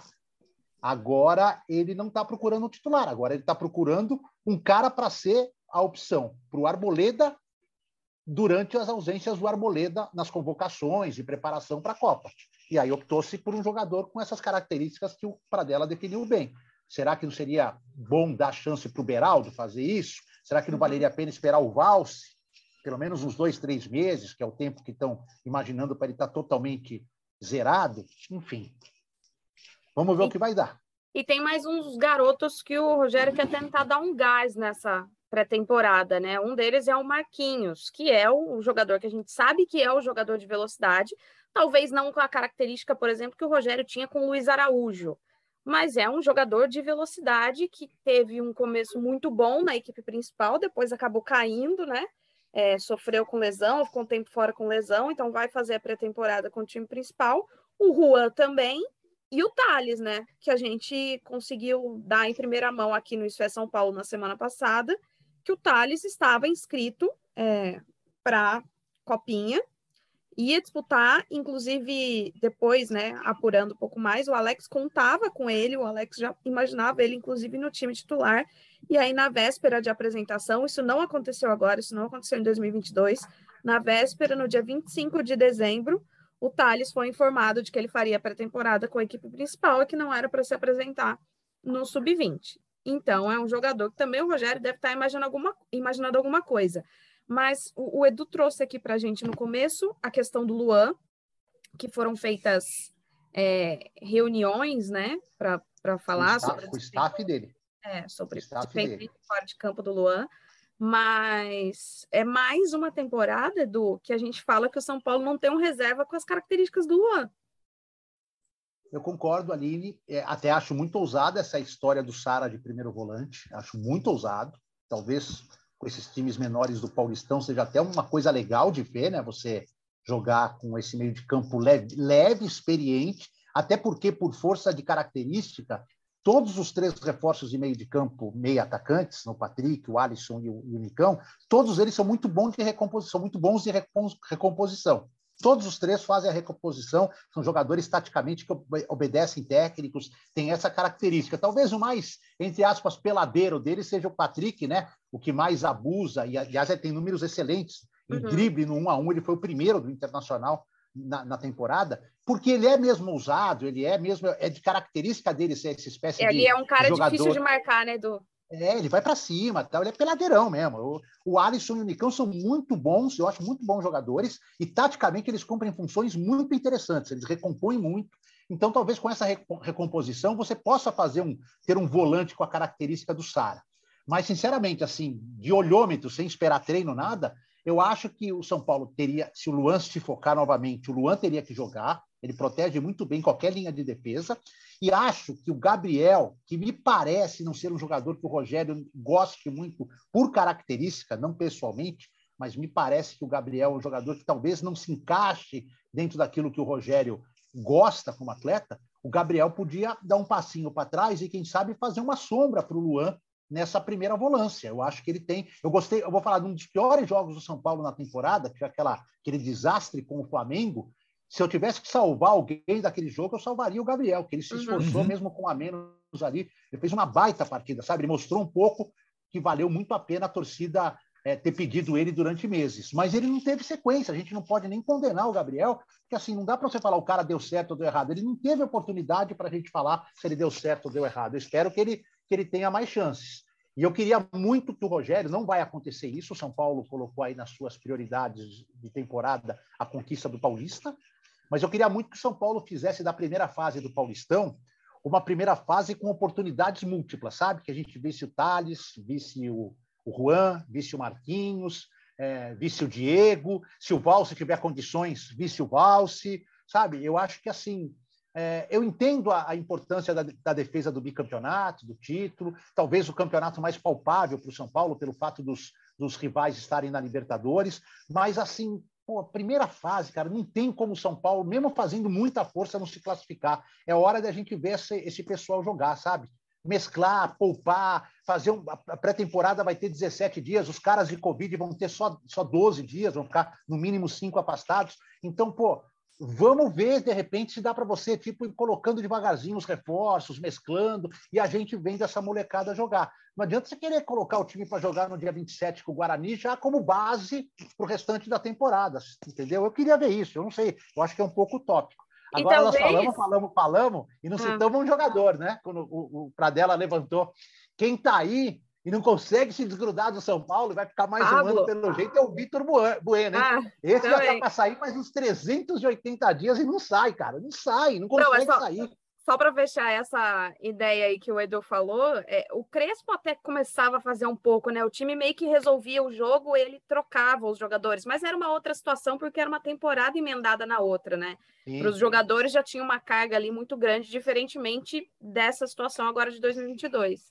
Agora ele não está procurando um titular, agora ele está procurando um cara para ser a opção para o Arboleda durante as ausências do Arboleda nas convocações de preparação para a Copa. E aí optou-se por um jogador com essas características que o Pradella definiu bem. Será que não seria bom dar chance para o Beraldo fazer isso? Será que não valeria a pena esperar o Valse? Pelo menos uns dois, três meses, que é o tempo que estão imaginando para ele estar totalmente zerado? Enfim, vamos ver e, o que vai dar. E tem mais uns garotos que o Rogério quer tentar dar um gás nessa pré-temporada, né? Um deles é o Marquinhos, que é o jogador que a gente sabe que é o jogador de velocidade, talvez não com a característica, por exemplo, que o Rogério tinha com o Luiz Araújo, mas é um jogador de velocidade que teve um começo muito bom na equipe principal, depois acabou caindo, né? É, sofreu com lesão, ficou um tempo fora com lesão, então vai fazer a pré-temporada com o time principal. O Juan também, e o Thales, né? Que a gente conseguiu dar em primeira mão aqui no Isso é São Paulo na semana passada, que o Thales estava inscrito é, para Copinha, ia disputar, inclusive depois, né, apurando um pouco mais, o Alex contava com ele, o Alex já imaginava ele, inclusive, no time titular, e aí na véspera de apresentação, isso não aconteceu agora, isso não aconteceu em dois mil e vinte e dois, na véspera, no dia vinte e cinco de dezembro, o Thales foi informado de que ele faria pré-temporada com a equipe principal e que não era para se apresentar no sub vinte. Então, é um jogador que também o Rogério deve estar imaginando alguma, imaginando alguma coisa. Mas o, o Edu trouxe aqui para a gente no começo a questão do Luan, que foram feitas é, reuniões, né, para falar o staff, sobre o staff dele. É, sobre o o dele. Fora de campo do Luan. Mas é mais uma temporada, Edu, que a gente fala que o São Paulo não tem um reserva com as características do Luan. Eu concordo, Aline. É, até acho muito ousada essa história do Sara de primeiro volante. Acho muito ousado. Talvez com esses times menores do Paulistão seja até uma coisa legal de ver, né? Você jogar com esse meio de campo leve, leve, experiente, até porque, por força de característica, todos os três reforços de meio de campo, meio atacantes, no Patrick, o Alisson e o, e o Nicão, todos eles são muito bons de recomposição, muito bons de recomposição. Todos os três fazem a recomposição, são jogadores taticamente que obedecem técnicos, têm essa característica. Talvez o mais, entre aspas, peladeiro deles seja o Patrick, né? O que mais abusa, e aliás tem números excelentes em uhum. drible no um a um, ele foi o primeiro do Internacional na, na temporada, porque ele é mesmo ousado, ele é mesmo, é de característica dele ser essa espécie ele de Ele é um cara jogador. Difícil de marcar, né, Edu? É, ele vai para cima, tá? Ele é peladeirão mesmo. O, o Alisson e o Nicão são muito bons, eu acho muito bons jogadores, e taticamente eles cumprem funções muito interessantes, eles recompõem muito. Então, talvez com essa recomposição você possa fazer um, ter um volante com a característica do Sara. Mas, sinceramente, assim, de olhômetro, sem esperar treino, nada, eu acho que o São Paulo teria, se o Luan se focar novamente, o Luan teria que jogar, ele protege muito bem qualquer linha de defesa, e acho que o Gabriel, que me parece não ser um jogador que o Rogério goste muito por característica, não pessoalmente, mas me parece que o Gabriel é um jogador que talvez não se encaixe dentro daquilo que o Rogério gosta como atleta. O Gabriel podia dar um passinho para trás e, quem sabe, fazer uma sombra para o Luan nessa primeira volância. Eu acho que ele tem... Eu gostei, eu vou falar de um dos piores jogos do São Paulo na temporada, que foi aquela, aquele desastre com o Flamengo. Se eu tivesse que salvar alguém daquele jogo, eu salvaria o Gabriel, que ele se esforçou, uhum. mesmo com a menos ali. Ele fez uma baita partida, sabe? Ele mostrou um pouco que valeu muito a pena a torcida é, ter pedido ele durante meses. Mas ele não teve sequência, a gente não pode nem condenar o Gabriel, porque assim, não dá para você falar o cara deu certo ou deu errado. Ele não teve oportunidade para a gente falar se ele deu certo ou deu errado. Eu espero que ele, que ele tenha mais chances. E eu queria muito que o Rogério, não vai acontecer isso, o São Paulo colocou aí nas suas prioridades de temporada a conquista do Paulista, mas eu queria muito que o São Paulo fizesse da primeira fase do Paulistão uma primeira fase com oportunidades múltiplas, sabe? Que a gente visse o Thales, visse o, o Juan, visse o Marquinhos, é, visse o Diego, se o Valse tiver condições, visse o Valse, sabe? Eu acho que, assim, é, eu entendo a, a importância da, da defesa do bicampeonato, do título, talvez o campeonato mais palpável para o São Paulo, pelo fato dos, dos rivais estarem na Libertadores, mas, assim, pô, a primeira fase, cara, não tem como o São Paulo, mesmo fazendo muita força, não se classificar. É hora da gente ver esse, esse pessoal jogar, sabe? Mesclar, poupar, fazer um, a pré-temporada vai ter dezessete dias, os caras de Covid vão ter só, só doze dias, vão ficar no mínimo cinco afastados. Então, pô, vamos ver, de repente, se dá para você tipo, ir colocando devagarzinho os reforços, mesclando, e a gente vendo essa molecada jogar. Não adianta você querer colocar o time para jogar no dia vinte e sete com o Guarani já como base para o restante da temporada, entendeu? Eu queria ver isso, eu não sei, eu acho que é um pouco utópico. Agora talvez... nós falamos, falamos, falamos, e não ah. citamos um jogador, né? Quando o, o Pradella levantou. Quem está aí e não consegue se desgrudar do São Paulo, vai ficar mais Pablo. um ano pelo jeito, é o Vitor Bueno, hein? Ah, Esse também. já tá para sair mais uns trezentos e oitenta dias e não sai, cara, não sai, não consegue não, só, sair. Só para fechar essa ideia aí que o Edu falou, é, o Crespo até começava a fazer um pouco, né? O time meio que resolvia o jogo, ele trocava os jogadores, mas era uma outra situação porque era uma temporada emendada na outra, né? Para os jogadores já tinha uma carga ali muito grande, diferentemente dessa situação agora de dois mil e vinte e dois.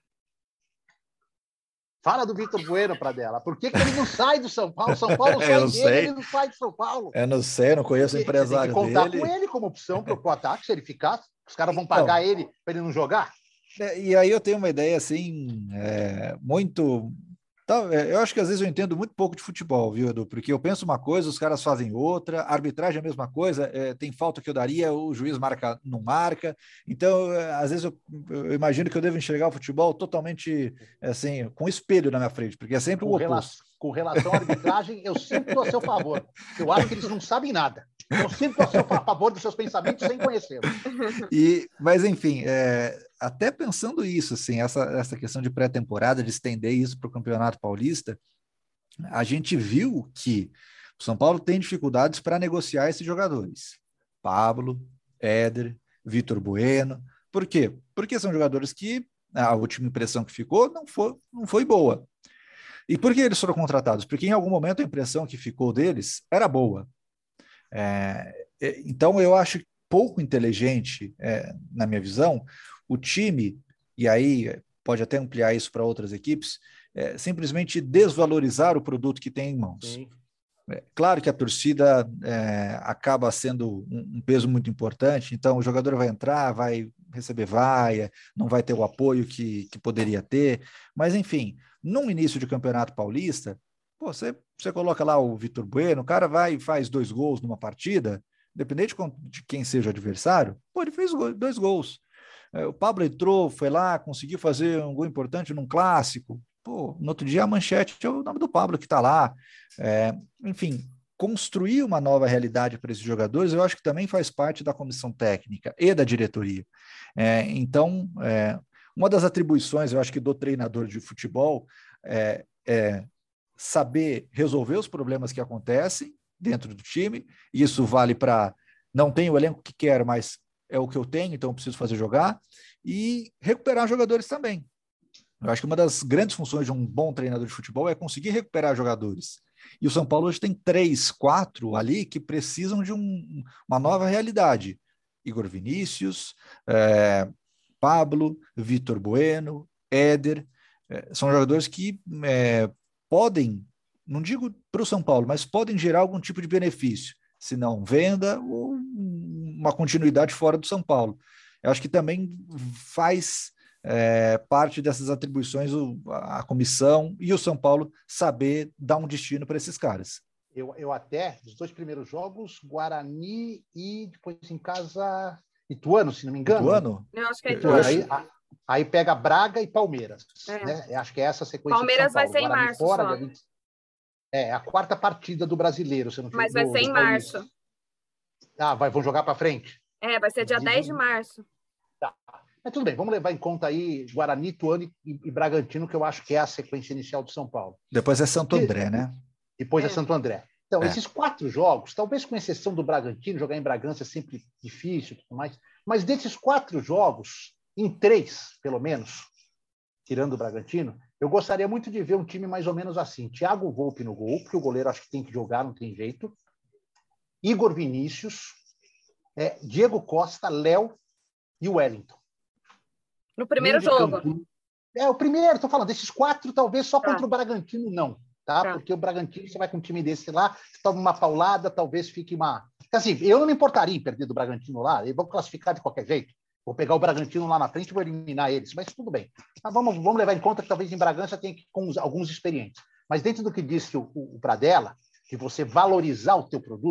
Fala do Vitor Bueno, Pradella. Por que, que ele não sai do São Paulo? São Paulo sai dele, sei. ele não sai do São Paulo. Eu não sei, eu não conheço o empresário dele. Tem que contar dele. com ele como opção para o ataque, se ele ficar. Os caras vão pagar então, ele para ele não jogar? E aí eu tenho uma ideia assim, é, muito... Eu acho que às vezes eu entendo muito pouco de futebol, viu, Edu? Porque eu penso uma coisa, os caras fazem outra, a arbitragem é a mesma coisa, é, tem falta que eu daria, o juiz marca, não marca. Então, às vezes eu, eu imagino que eu devo enxergar o futebol totalmente assim, com espelho na minha frente, porque é sempre o oposto. Relação, com relação à arbitragem, eu sempre estou a seu favor. Eu acho que eles não sabem nada. Eu sempre estou a seu favor dos seus pensamentos sem conhecê-los. E, mas, enfim, é, até pensando isso, assim, essa, essa questão de pré-temporada, de estender isso para o Campeonato Paulista, a gente viu que o São Paulo tem dificuldades para negociar esses jogadores. Pablo, Éder, Vitor Bueno. Por quê? Porque são jogadores que a última impressão que ficou não foi, não foi boa. E por que eles foram contratados? Porque em algum momento a impressão que ficou deles era boa. É, então eu acho pouco inteligente, é, na minha visão, o time, e aí pode até ampliar isso para outras equipes, é, simplesmente desvalorizar o produto que tem em mãos. É, claro que a torcida é, acaba sendo um, um peso muito importante, então o jogador vai entrar, vai receber vaia, não vai ter o apoio que, que poderia ter, mas enfim, num início de campeonato paulista, pô, você, você coloca lá o Vitor Bueno, o cara vai e faz dois gols numa partida, independente de quem seja o adversário, pô, ele fez dois gols. É, o Pablo entrou, foi lá, conseguiu fazer um gol importante num clássico. Pô, no outro dia a manchete é o nome do Pablo que está lá. É, enfim, construir uma nova realidade para esses jogadores, eu acho que também faz parte da comissão técnica e da diretoria. É, então, é, uma das atribuições, eu acho que do treinador de futebol é, é saber resolver os problemas que acontecem dentro do time. Isso vale para não tenho o elenco que quero, mas é o que eu tenho, então eu preciso fazer jogar, e recuperar jogadores também. Eu acho que uma das grandes funções de um bom treinador de futebol é conseguir recuperar jogadores. E o São Paulo hoje tem três, quatro ali que precisam de um, uma nova realidade. Igor Vinícius, é, Pablo, Vitor Bueno, Éder, é, são jogadores que é, podem, não digo para o São Paulo, mas podem gerar algum tipo de benefício, se não venda ou uma continuidade fora do São Paulo. Eu acho que também faz é, parte dessas atribuições o, a comissão e o São Paulo saber dar um destino para esses caras. Eu, eu até, dos dois primeiros jogos, Guarani e depois em casa Ituano, se não me engano. Ituano? Eu acho que é Ituano. Aí, aí pega Braga e Palmeiras. É. Né? Eu acho que é essa a sequência. Palmeiras de São Paulo. vai ser Guarani em março fora, só. vinte... É a quarta partida do brasileiro. Se não Mas do, vai ser em março. Ah, vai, vão jogar para frente? É, vai ser dia de... dez de março. Tá. Mas tudo bem, vamos levar em conta aí Guarani, Ituano e, e Bragantino, que eu acho que é a sequência inicial do São Paulo. Depois é Santo André, né? Depois é, é Santo André. Então, é. esses quatro jogos, talvez com exceção do Bragantino, jogar em Bragança é sempre difícil e tudo mais, mas desses quatro jogos, em três, pelo menos, tirando o Bragantino, eu gostaria muito de ver um time mais ou menos assim. Thiago Volpi no gol, porque o goleiro acho que tem que jogar, não tem jeito. Igor Vinícius, é, Diego Costa, Léo e Wellington. No primeiro jogo. Campo. É, o primeiro, estou falando, desses quatro, talvez só tá. contra o Bragantino, não. Tá? tá? Porque o Bragantino, você vai com um time desse lá, você toma uma paulada, talvez fique uma... Assim, eu não me importaria em perder do Bragantino lá, eles vão classificar de qualquer jeito. Vou pegar o Bragantino lá na frente e vou eliminar eles, mas tudo bem. Mas vamos, vamos levar em conta que talvez em Bragança tenha que ir com alguns experientes. Mas dentro do que disse o, o, o Pradella, de você valorizar o teu produto,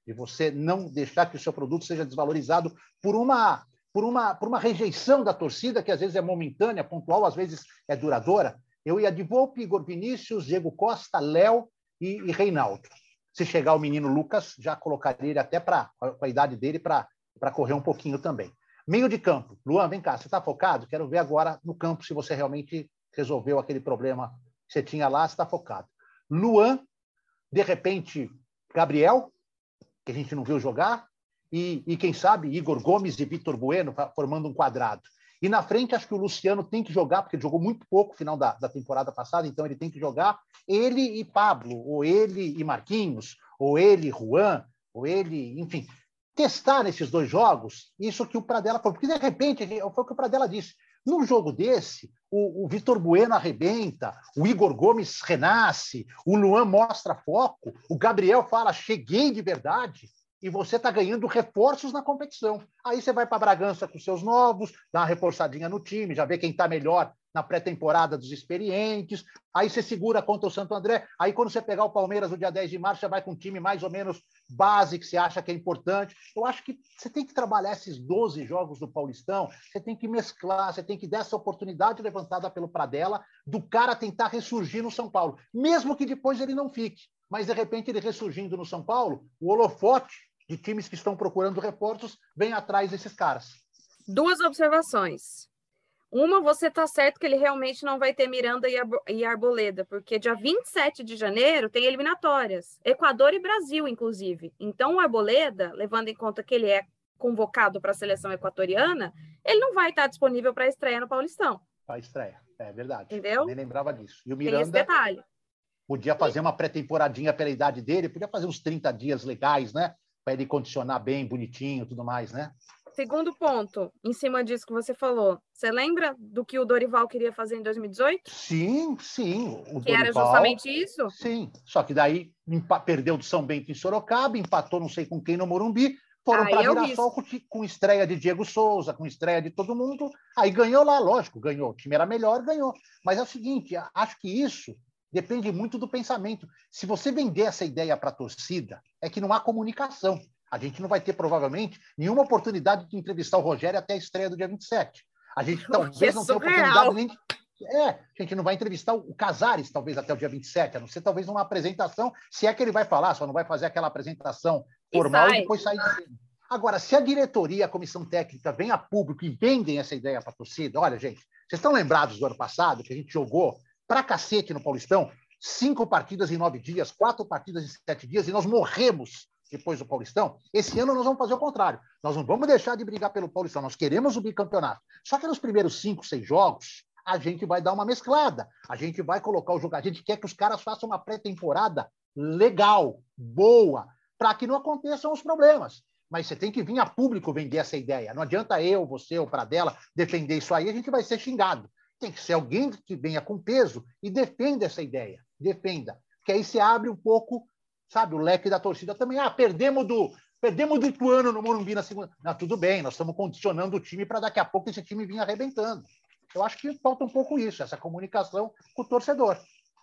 de você não deixar que o seu produto seja desvalorizado por uma, por uma, por uma rejeição da torcida, que às vezes é momentânea, pontual, às vezes é duradoura. Eu ia de Volpe, Igor Vinícius, Diego Costa, Léo e, e Reinaldo. Se chegar o menino Lucas, já colocaria ele até pra, com a idade dele para correr um pouquinho também. Meio de campo. Luan, vem cá, você está focado? Quero ver agora no campo se você realmente resolveu aquele problema que você tinha lá, se está focado. Luan, de repente, Gabriel, que a gente não viu jogar, e, e quem sabe Igor Gomes e Vitor Bueno formando um quadrado. E na frente, acho que o Luciano tem que jogar, porque ele jogou muito pouco no final da, da temporada passada, então ele tem que jogar ele e Pablo, ou ele e Marquinhos, ou ele e Juan, ou ele, enfim, testar nesses dois jogos isso que o Pradella falou, porque de repente, foi o que o Pradella disse, num jogo desse, o, o Vitor Bueno arrebenta, o Igor Gomes renasce, o Luan mostra foco, o Gabriel fala, cheguei de verdade, e você está ganhando reforços na competição. Aí você vai para Bragança com seus novos, dá uma reforçadinha no time, já vê quem está melhor na pré-temporada dos experientes, aí você segura contra o Santo André, aí quando você pegar o Palmeiras no dia dez de março, já vai com um time mais ou menos base, que você acha que é importante. Eu acho que você tem que trabalhar esses doze jogos do Paulistão, você tem que mesclar, você tem que dar essa oportunidade levantada pelo Pradella, do cara tentar ressurgir no São Paulo, mesmo que depois ele não fique. Mas, de repente, ele ressurgindo no São Paulo, o holofote de times que estão procurando reforços vem atrás desses caras. Duas observações. Uma, você está certo que ele realmente não vai ter Miranda e Arboleda, porque dia vinte e sete de janeiro tem eliminatórias, Equador e Brasil, inclusive. Então, o Arboleda, levando em conta que ele é convocado para a seleção equatoriana, ele não vai estar disponível para a estreia no Paulistão. Para a estreia, é verdade. Entendeu? Eu nem lembrava disso. E o Tem esse Miranda detalhe. podia fazer uma pré-temporadinha pela idade dele, podia fazer uns trinta dias legais, né? Para ele condicionar bem, bonitinho, tudo mais, né? Segundo ponto, em cima disso que você falou, você lembra do que o Dorival queria fazer em dois mil e dezoito? Sim, sim. O que Dorival, era justamente isso? Sim, só que daí perdeu do São Bento em Sorocaba, empatou não sei com quem no Morumbi, foram Aí para eu Mirassol com, com estreia de Diego Souza, com estreia de todo mundo, aí ganhou lá, lógico, ganhou. O time era melhor, ganhou. Mas é o seguinte, acho que isso depende muito do pensamento. Se você vender essa ideia para a torcida, é que não há comunicação. A gente não vai ter, provavelmente, nenhuma oportunidade de entrevistar o Rogério até a estreia do dia vinte e sete. A gente talvez é não tenha oportunidade nem de... É, a gente não vai entrevistar o Casares, talvez, até o dia vinte e sete, a não ser talvez numa apresentação, se é que ele vai falar, só não vai fazer aquela apresentação formal e, e depois sair de cena. Agora, se a diretoria e a comissão técnica vêm a público e vendem essa ideia para a torcida, olha, gente, vocês estão lembrados do ano passado, que a gente jogou pra cacete no Paulistão, cinco partidas em nove dias, quatro partidas em sete dias, e nós morremos depois do Paulistão? Esse ano nós vamos fazer o contrário. Nós não vamos deixar de brigar pelo Paulistão, nós queremos o bicampeonato. Só que nos primeiros cinco, seis jogos, a gente vai dar uma mesclada, a gente vai colocar o jogador, a gente quer que os caras façam uma pré-temporada legal, boa, para que não aconteçam os problemas. Mas você tem que vir a público vender essa ideia. Não adianta eu, você, o Pradella defender isso aí, a gente vai ser xingado. Tem que ser alguém que venha com peso e defenda essa ideia. Defenda. Porque aí você abre um pouco, sabe, o leque da torcida também. Ah, perdemos do, perdemos do Ituano no Morumbi na segunda. Não, tudo bem, nós estamos condicionando o time para daqui a pouco esse time vir arrebentando. Eu acho que falta um pouco isso, essa comunicação com o torcedor.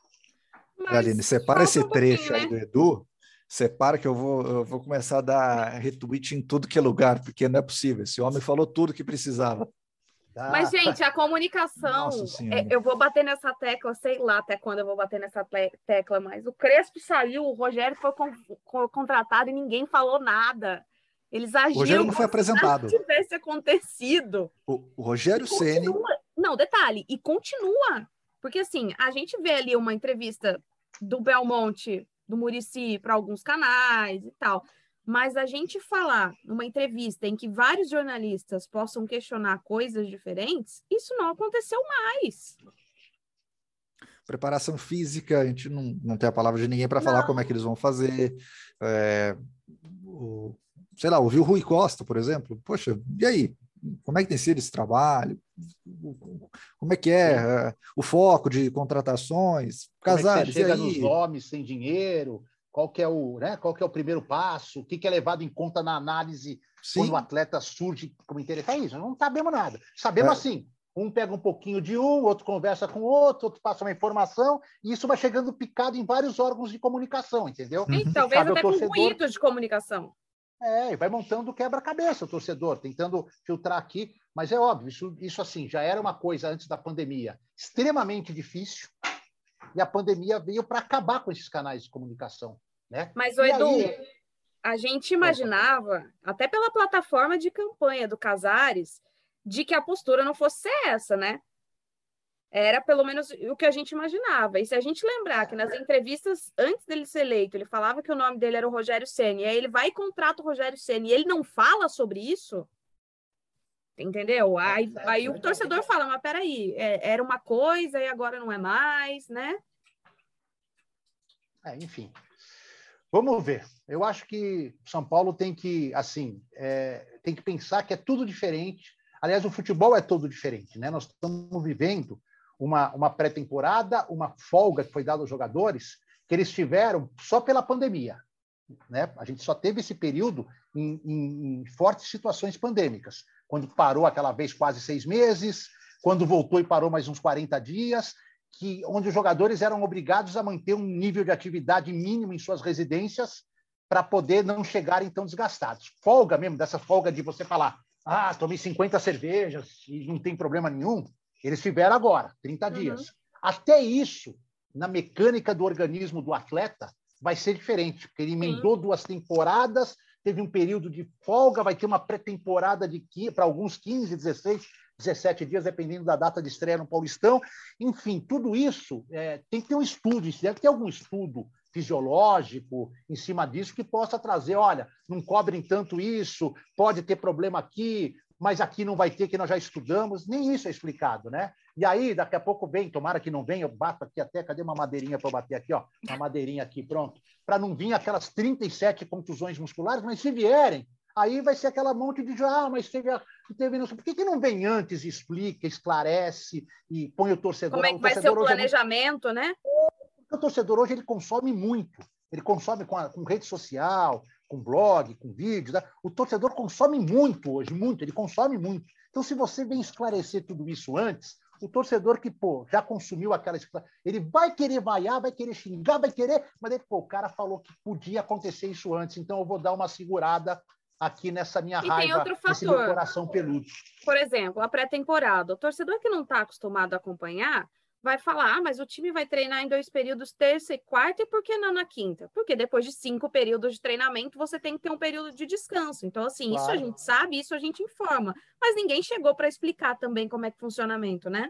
Mas Aline, separa esse um trecho aí, né, do Edu, separa que eu vou, eu vou começar a dar retweet em tudo que é lugar, porque não é possível. Esse homem falou tudo que precisava. Ah. Mas, gente, a comunicação, é, eu vou bater nessa tecla, sei lá até quando eu vou bater nessa tecla, mas o Crespo saiu, o Rogério foi con con contratado e ninguém falou nada. Eles agiram o Rogério não foi apresentado. Se tivesse acontecido. O, o Rogério Ceni. Não, detalhe, e continua. Porque, assim, a gente vê ali uma entrevista do Belmonte, do Muricy, para alguns canais e tal. Mas a gente falar numa entrevista em que vários jornalistas possam questionar coisas diferentes, isso não aconteceu mais. Preparação física, a gente não, não tem a palavra de ninguém para falar como é que eles vão fazer. É, o, sei lá, ouviu o Rui Costa, por exemplo. Poxa, e aí? Como é que tem sido esse trabalho? Como é que é, é o foco de contratações? Casares, como é que você chega e aí? Nos nomes sem dinheiro? Qual que é o, né? Qual que é o primeiro passo? O que, que é levado em conta na análise Sim. quando o atleta surge como interessado? É isso, não sabemos nada. Sabemos é. assim, Um pega um pouquinho de um, outro conversa com o outro, outro passa uma informação, e isso vai chegando picado em vários órgãos de comunicação, entendeu? E Uhum. talvez Cabe ao até com torcedor- ruído de comunicação. É, e vai montando o quebra-cabeça o torcedor, tentando filtrar aqui. Mas é óbvio, isso, isso assim, já era uma coisa antes da pandemia extremamente difícil, e a pandemia veio para acabar com esses canais de comunicação, né? Mas, ô, E Edu, aí- a gente imaginava, até pela plataforma de campanha do Casares, de que a postura não fosse ser essa, né? Era pelo menos o que a gente imaginava. E se a gente lembrar que nas entrevistas, antes dele ser eleito, ele falava que o nome dele era o Rogério Ceni, e aí ele vai e contrata o Rogério Ceni, e ele não fala sobre isso, entendeu? Aí, aí o torcedor fala, mas peraí, é, era uma coisa e agora não é mais, né? É, enfim, vamos ver. Eu acho que São Paulo tem que, assim, é, tem que pensar que é tudo diferente. Aliás, o futebol é todo diferente, né? Nós estamos vivendo uma, uma pré-temporada, uma folga que foi dada aos jogadores, que eles tiveram só pela pandemia, né? A gente só teve esse período em, em, em fortes situações pandêmicas, quando parou aquela vez quase seis meses, quando voltou e parou mais uns quarenta dias, que, onde os jogadores eram obrigados a manter um nível de atividade mínimo em suas residências para poder não chegarem tão desgastados. Folga mesmo, dessa folga de você falar, ah, tomei cinquenta cervejas e não tem problema nenhum, eles tiveram agora, trinta Uhum. dias. Até isso, na mecânica do organismo do atleta, vai ser diferente, porque ele emendou duas temporadas, teve um período de folga, vai ter uma pré-temporada de para alguns quinze, dezesseis, dezessete dias, dependendo da data de estreia no Paulistão. Enfim, tudo isso é, tem que ter um estudo, deve ter algum estudo fisiológico em cima disso que possa trazer, olha, não cobrem tanto isso, pode ter problema aqui, mas aqui não vai ter, que nós já estudamos, nem isso é explicado, né? E aí, daqui a pouco vem, tomara que não venha, eu bato aqui até, cadê uma madeirinha para eu bater aqui, ó? Uma madeirinha aqui, pronto. Para não vir aquelas trinta e sete contusões musculares, mas se vierem, aí vai ser aquela monte de, ah, mas teve, teve não sei, por que, que não vem antes e explica, esclarece e põe o torcedor... Como é que vai ser o planejamento, é muito... né? O torcedor hoje ele consome muito, ele consome com, a, com rede social, com blog, com vídeo, né? O torcedor consome muito hoje, muito, ele consome muito. Então, se você vem esclarecer tudo isso antes, o torcedor que, pô, já consumiu aquela... Ele vai querer vaiar, vai querer xingar, vai querer... Mas ele, pô, o cara falou que podia acontecer isso antes, então eu vou dar uma segurada aqui nessa minha E raiva, tem outro nesse meu fator. coração peludo. Por exemplo, a pré-temporada. O torcedor que não está acostumado a acompanhar vai falar, ah, mas o time vai treinar em dois períodos, terça e quarta, e por que não na quinta? Porque depois de cinco períodos de treinamento, você tem que ter um período de descanso. Então, assim, claro. Isso a gente sabe, isso a gente informa. Mas ninguém chegou para explicar também como é que é o funcionamento, né?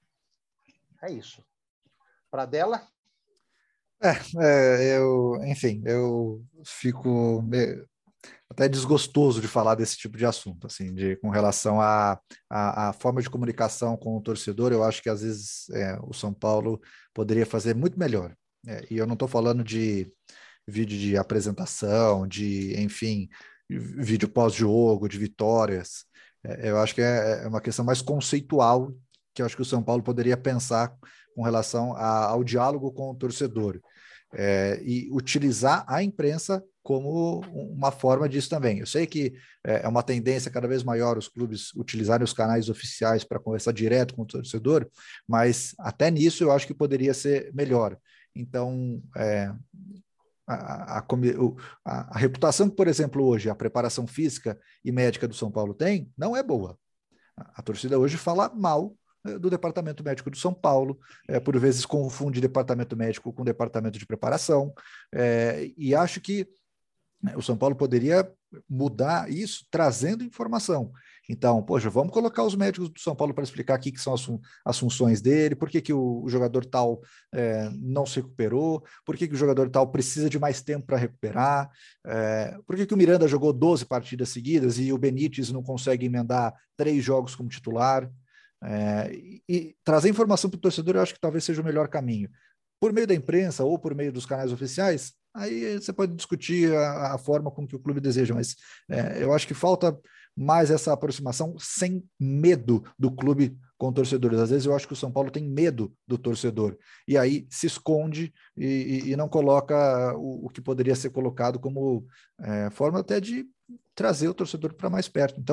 É isso. Para dela? É, é, eu, enfim, eu fico até desgostoso de falar desse tipo de assunto, assim, de, com relação à a, a, a forma de comunicação com o torcedor. Eu acho que às vezes é, o São Paulo poderia fazer muito melhor. É, e eu não estou falando de vídeo de apresentação, de, enfim, vídeo pós-jogo, de vitórias. É, eu acho que é, é uma questão mais conceitual que eu acho que o São Paulo poderia pensar com relação a, ao diálogo com o torcedor. É, e utilizar a imprensa como uma forma disso também. Eu sei que é uma tendência cada vez maior os clubes utilizarem os canais oficiais para conversar direto com o torcedor, mas até nisso eu acho que poderia ser melhor. Então, é, a, a, a, a reputação que, por exemplo, hoje a preparação física e médica do São Paulo tem, não é boa. A, a torcida hoje fala mal do departamento médico do São Paulo, é, por vezes confunde departamento médico com departamento de preparação, é, e acho que o São Paulo poderia mudar isso trazendo informação. Então, poxa, vamos colocar os médicos do São Paulo para explicar aqui que são as, as funções dele, por que, que o, o jogador tal é, não se recuperou, por que, que o jogador tal precisa de mais tempo para recuperar, é, por que, que o Miranda jogou doze partidas seguidas e o Benítez não consegue emendar três jogos como titular. É, e, e trazer informação para o torcedor eu acho que talvez seja o melhor caminho. Por meio da imprensa ou por meio dos canais oficiais, aí você pode discutir a, a forma com que o clube deseja, mas é, eu acho que falta mais essa aproximação sem medo do clube com torcedores. Às vezes eu acho que o São Paulo tem medo do torcedor, e aí se esconde e, e, e não coloca o, o que poderia ser colocado como é, forma até de trazer o torcedor para mais perto. Então,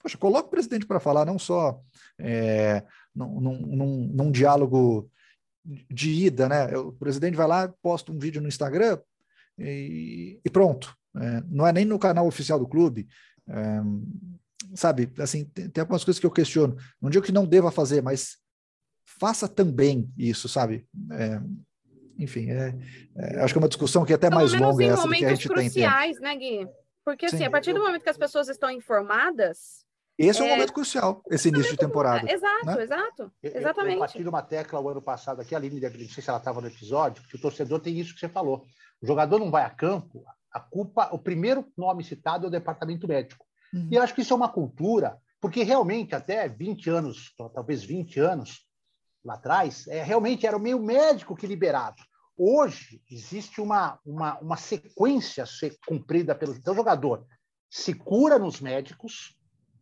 poxa, coloca o presidente para falar, não só é, num, num, num, num diálogo de ida, né? O presidente vai lá, posta um vídeo no Instagram e, e pronto. É, não é nem no canal oficial do clube. É, sabe, assim, tem, tem algumas coisas que eu questiono. Não digo que não deva fazer, mas faça também isso, sabe? É, enfim, é, é, acho que é uma discussão que é até Pelo mais menos longa em essa do que a momentos gente tem tempo. cruciais, né, Gui? Porque, assim, Sim, a partir do eu, momento que as pessoas estão informadas... esse é um É, momento crucial, esse início de temporada. exato, Né? exato, Eu, eu, exatamente. eu bati numa tecla o ano passado aqui, a Aline, não sei se ela estava no episódio, que o torcedor tem isso que você falou. O jogador não vai a campo, a culpa, o primeiro nome citado é o departamento médico. Uhum. E eu acho que isso é uma cultura, porque realmente até vinte anos, talvez vinte anos lá atrás, é, realmente era o meio médico que liberava. Hoje existe uma, uma, uma sequência a ser cumprida pelo então, o jogador. Se cura nos médicos,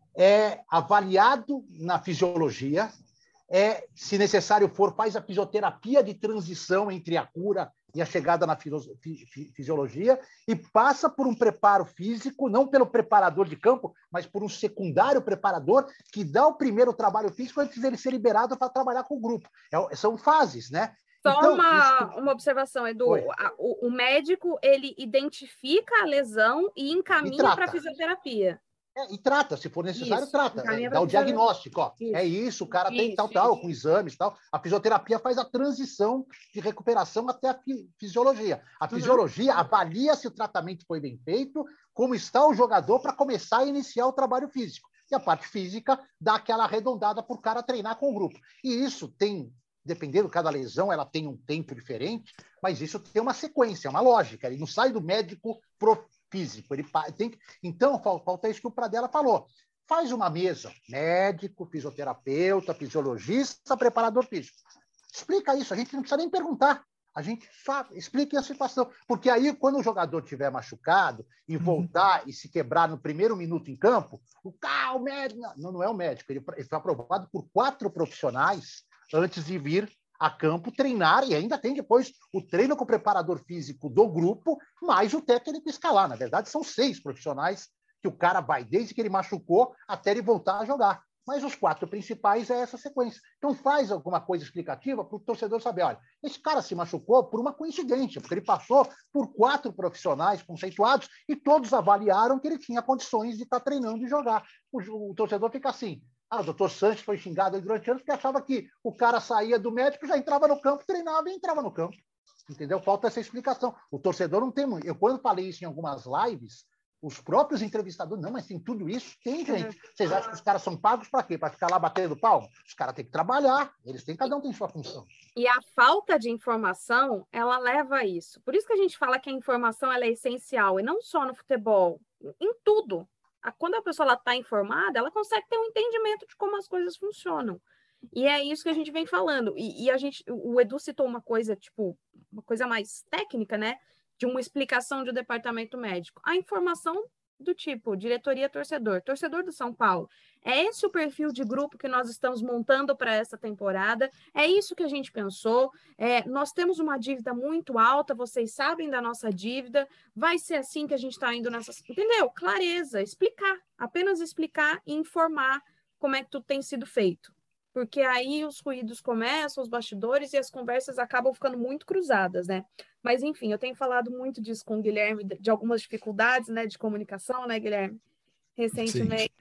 é avaliado na fisiologia, é, se necessário for, faz a fisioterapia de transição entre a cura e a chegada na fisiologia e passa por um preparo físico, não pelo preparador de campo, mas por um secundário preparador que dá o primeiro trabalho físico antes dele ser liberado para trabalhar com o grupo. É, são fases, né? Só então, uma, isso... uma observação, Edu. A, o, o médico, ele identifica a lesão e encaminha para a fisioterapia. É, e trata, se for necessário, isso, trata. É, dá o diagnóstico, ó. Isso. É isso, o cara isso, tem tal, isso. tal, com exames tal. A fisioterapia faz a transição de recuperação até a fisiologia. A fisiologia uhum. avalia se o tratamento foi bem feito, como está o jogador para começar a iniciar o trabalho físico. E a parte física dá aquela arredondada para o cara treinar com o grupo. E isso tem, dependendo de cada lesão, ela tem um tempo diferente, mas isso tem uma sequência, uma lógica. Ele não sai do médico pro físico. Ele tem que... Então, falta isso que o Pradella falou. Faz uma mesa, médico, fisioterapeuta, fisiologista, preparador físico. Explica isso, a gente não precisa nem perguntar. A gente só explica a situação. Porque aí, quando o jogador estiver machucado e voltar uhum. e se quebrar no primeiro minuto em campo, o cara, o médico... Não, não é o médico. Ele foi aprovado por quatro profissionais antes de vir a campo treinar, e ainda tem depois o treino com o preparador físico do grupo, mais o técnico escalar. Na verdade, são seis profissionais que o cara vai, desde que ele machucou até ele voltar a jogar. Mas os quatro principais é essa sequência. Então faz alguma coisa explicativa para o torcedor saber, olha, esse cara se machucou por uma coincidência, porque ele passou por quatro profissionais conceituados e todos avaliaram que ele tinha condições de estar treinando e jogar. O, o torcedor fica assim, ah, o doutor Sanches foi xingado durante anos porque achava que o cara saía do médico, já entrava no campo, treinava e entrava no campo. Entendeu? Falta essa explicação. O torcedor não tem muito. Eu, quando falei isso em algumas lives, os próprios entrevistadores, não, mas tem tudo isso? Tem, gente. Vocês acham que os caras são pagos para quê? Para ficar lá batendo palmo? Os caras têm que trabalhar. Eles têm, cada um tem sua função. E a falta de informação, ela leva a isso. Por isso que a gente fala que a informação ela é essencial, e não só no futebol, em tudo. Quando a pessoa está informada, ela consegue ter um entendimento de como as coisas funcionam. E é isso que a gente vem falando. E, e a gente, o Edu citou uma coisa, tipo, uma coisa mais técnica, né? De uma explicação do departamento médico. A informação do tipo, diretoria torcedor, torcedor do São Paulo. É esse o perfil de grupo que nós estamos montando para essa temporada. É isso que a gente pensou. É, nós temos uma dívida muito alta, vocês sabem da nossa dívida. Vai ser assim que a gente está indo nessa... Entendeu? Clareza, explicar. Apenas explicar e informar como é que tudo tem sido feito. Porque aí os ruídos começam, os bastidores, e as conversas acabam ficando muito cruzadas, né? Mas, enfim, eu tenho falado muito disso com o Guilherme, de algumas dificuldades, né, de comunicação, né, Guilherme? Recentemente,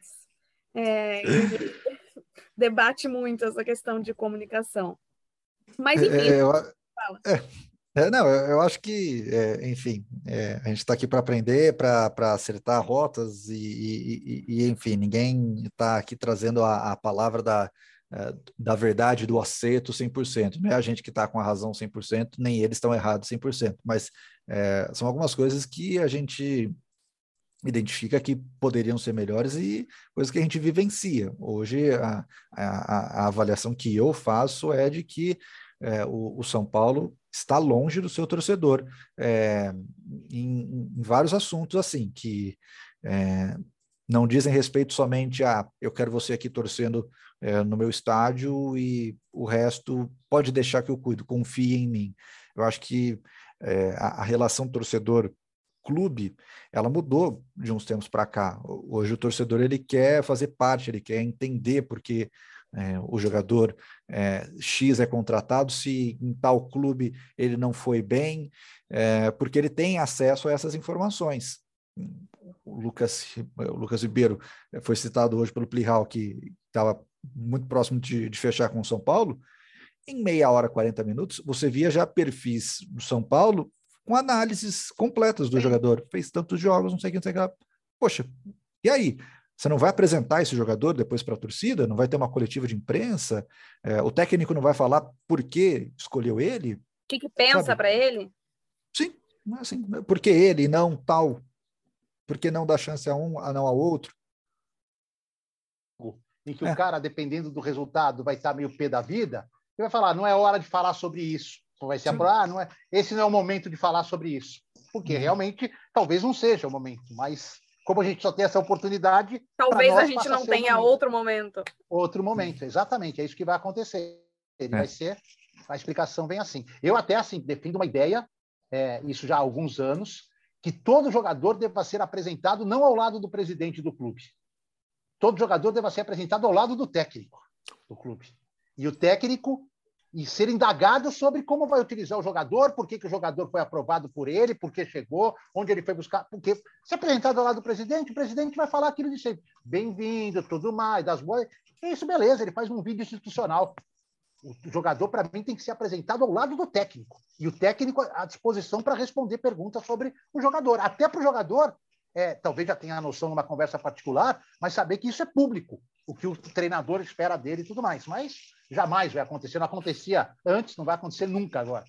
é, a gente debate muito essa questão de comunicação. Mas, enfim... É, eu, fala. É, é, não, eu, eu acho que, é, enfim, é, a gente está aqui para aprender, para acertar rotas e, e, e, enfim, ninguém está aqui trazendo a, a palavra da... da verdade, do acerto cem por cento. Não é a gente que está com a razão cem por cento, nem eles estão errados cem por cento, mas é, são algumas coisas que a gente identifica que poderiam ser melhores e coisas que a gente vivencia. Hoje, a, a, a avaliação que eu faço é de que é, o, o São Paulo está longe do seu torcedor é, em, em vários assuntos, assim, que... É, não dizem respeito somente a eu quero você aqui torcendo é, no meu estádio e o resto pode deixar que eu cuido, confie em mim. Eu acho que é, a, a relação torcedor clube, ela mudou de uns tempos para cá. Hoje o torcedor ele quer fazer parte, ele quer entender porque é, o jogador é, X é contratado, se em tal clube ele não foi bem, é, porque ele tem acesso a essas informações. O Lucas, o Lucas Ribeiro foi citado hoje pelo Plihal, que estava muito próximo de, de fechar com o São Paulo. Em meia hora, quarenta minutos, você via já perfis do São Paulo com análises completas do Sim. jogador. Fez tantos jogos, não sei o que, não sei o que. Poxa, e aí? Você não vai apresentar esse jogador depois para a torcida? Não vai ter uma coletiva de imprensa? É, o técnico não vai falar por que escolheu ele? O que, que pensa para ele? Sim, não é assim. Por que ele e não tal? Por que não dar chance a um, a não a outro? Em que é. o cara, dependendo do resultado, vai estar meio pé da vida, ele vai falar, não é hora de falar sobre isso. Vai se apurar, não é, esse não é o momento de falar sobre isso. Porque hum. realmente, talvez não seja o momento, mas como a gente só tem essa oportunidade... Talvez a gente não tenha momento. outro momento. Outro momento, exatamente. É isso que vai acontecer. Ele é. vai ser... A explicação vem assim. Eu até, assim, defendo uma ideia, é, isso já há alguns anos, que todo jogador deva ser apresentado não ao lado do presidente do clube. Todo jogador deva ser apresentado ao lado do técnico do clube. E o técnico... e ser indagado sobre como vai utilizar o jogador, por que, que o jogador foi aprovado por ele, por que chegou, onde ele foi buscar, porque se apresentado ao lado do presidente, o presidente vai falar aquilo de sempre, bem-vindo, tudo mais, das boas, é isso, beleza, ele faz um vídeo institucional. O jogador, para mim, tem que ser apresentado ao lado do técnico, e o técnico à disposição para responder perguntas sobre o jogador, até para o jogador, é, talvez já tenha a noção numa conversa particular, mas saber que isso é público, o que o treinador espera dele e tudo mais, mas jamais vai acontecer, não acontecia antes, não vai acontecer nunca agora.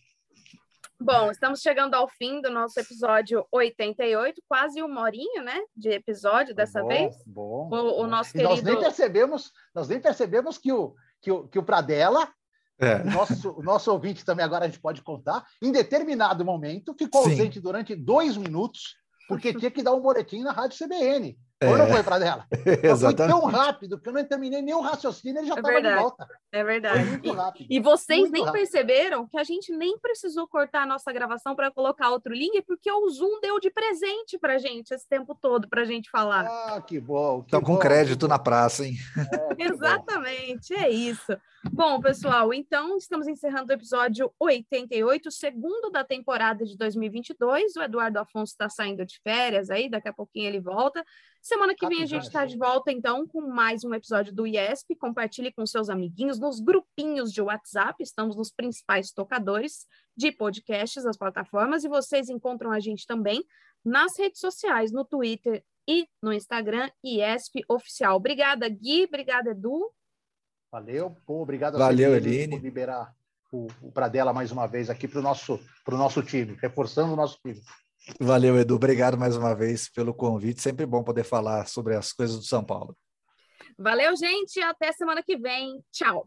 Bom, estamos chegando ao fim do nosso episódio oitenta e oito, quase uma horinha, né, de episódio dessa bom, vez. Bom, o, bom. o nosso e querido... nós nem percebemos, nós nem percebemos que o, que o, que o Pradella, é. o, nosso, o nosso ouvinte também agora a gente pode contar, em determinado momento ficou Sim. ausente durante dois minutos, porque tinha que dar um boletim na Rádio C B N. É. Ou não foi para dela? Foi tão rápido que eu não terminei nem o raciocínio, ele já estava é de volta. É verdade. Foi muito rápido. E, e vocês muito nem rápido. perceberam que a gente nem precisou cortar a nossa gravação para colocar outro link, porque o Zoom deu de presente para gente esse tempo todo para a gente falar. Ah, que bom. Estão com crédito na praça, hein? É, Exatamente, é isso. Bom, pessoal, então estamos encerrando o episódio oitenta e oito, segundo da temporada de dois mil e vinte e dois. O Eduardo Afonso está saindo de férias aí, daqui a pouquinho ele volta. Semana que vem a gente está de volta, então, com mais um episódio do I E S P. Compartilhe com seus amiguinhos nos grupinhos de WhatsApp. Estamos nos principais tocadores de podcasts das plataformas e vocês encontram a gente também nas redes sociais, no Twitter e no Instagram, I E S P Oficial. Obrigada, Gui. Obrigada, Edu. Valeu. Pô, obrigado a Valeu, você Eline. por liberar o, o Pradella mais uma vez aqui para o nosso, pro nosso time, reforçando o nosso time. Valeu, Edu. Obrigado mais uma vez pelo convite. Sempre bom poder falar sobre as coisas do São Paulo. Valeu, gente. Até semana que vem. Tchau.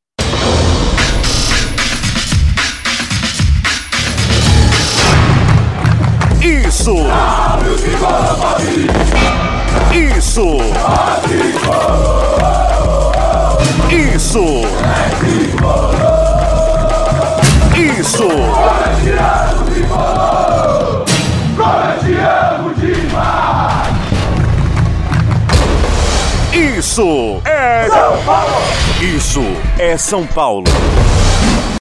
Isso! Isso! Isso! Isso! Isso é São Paulo! Isso é São Paulo!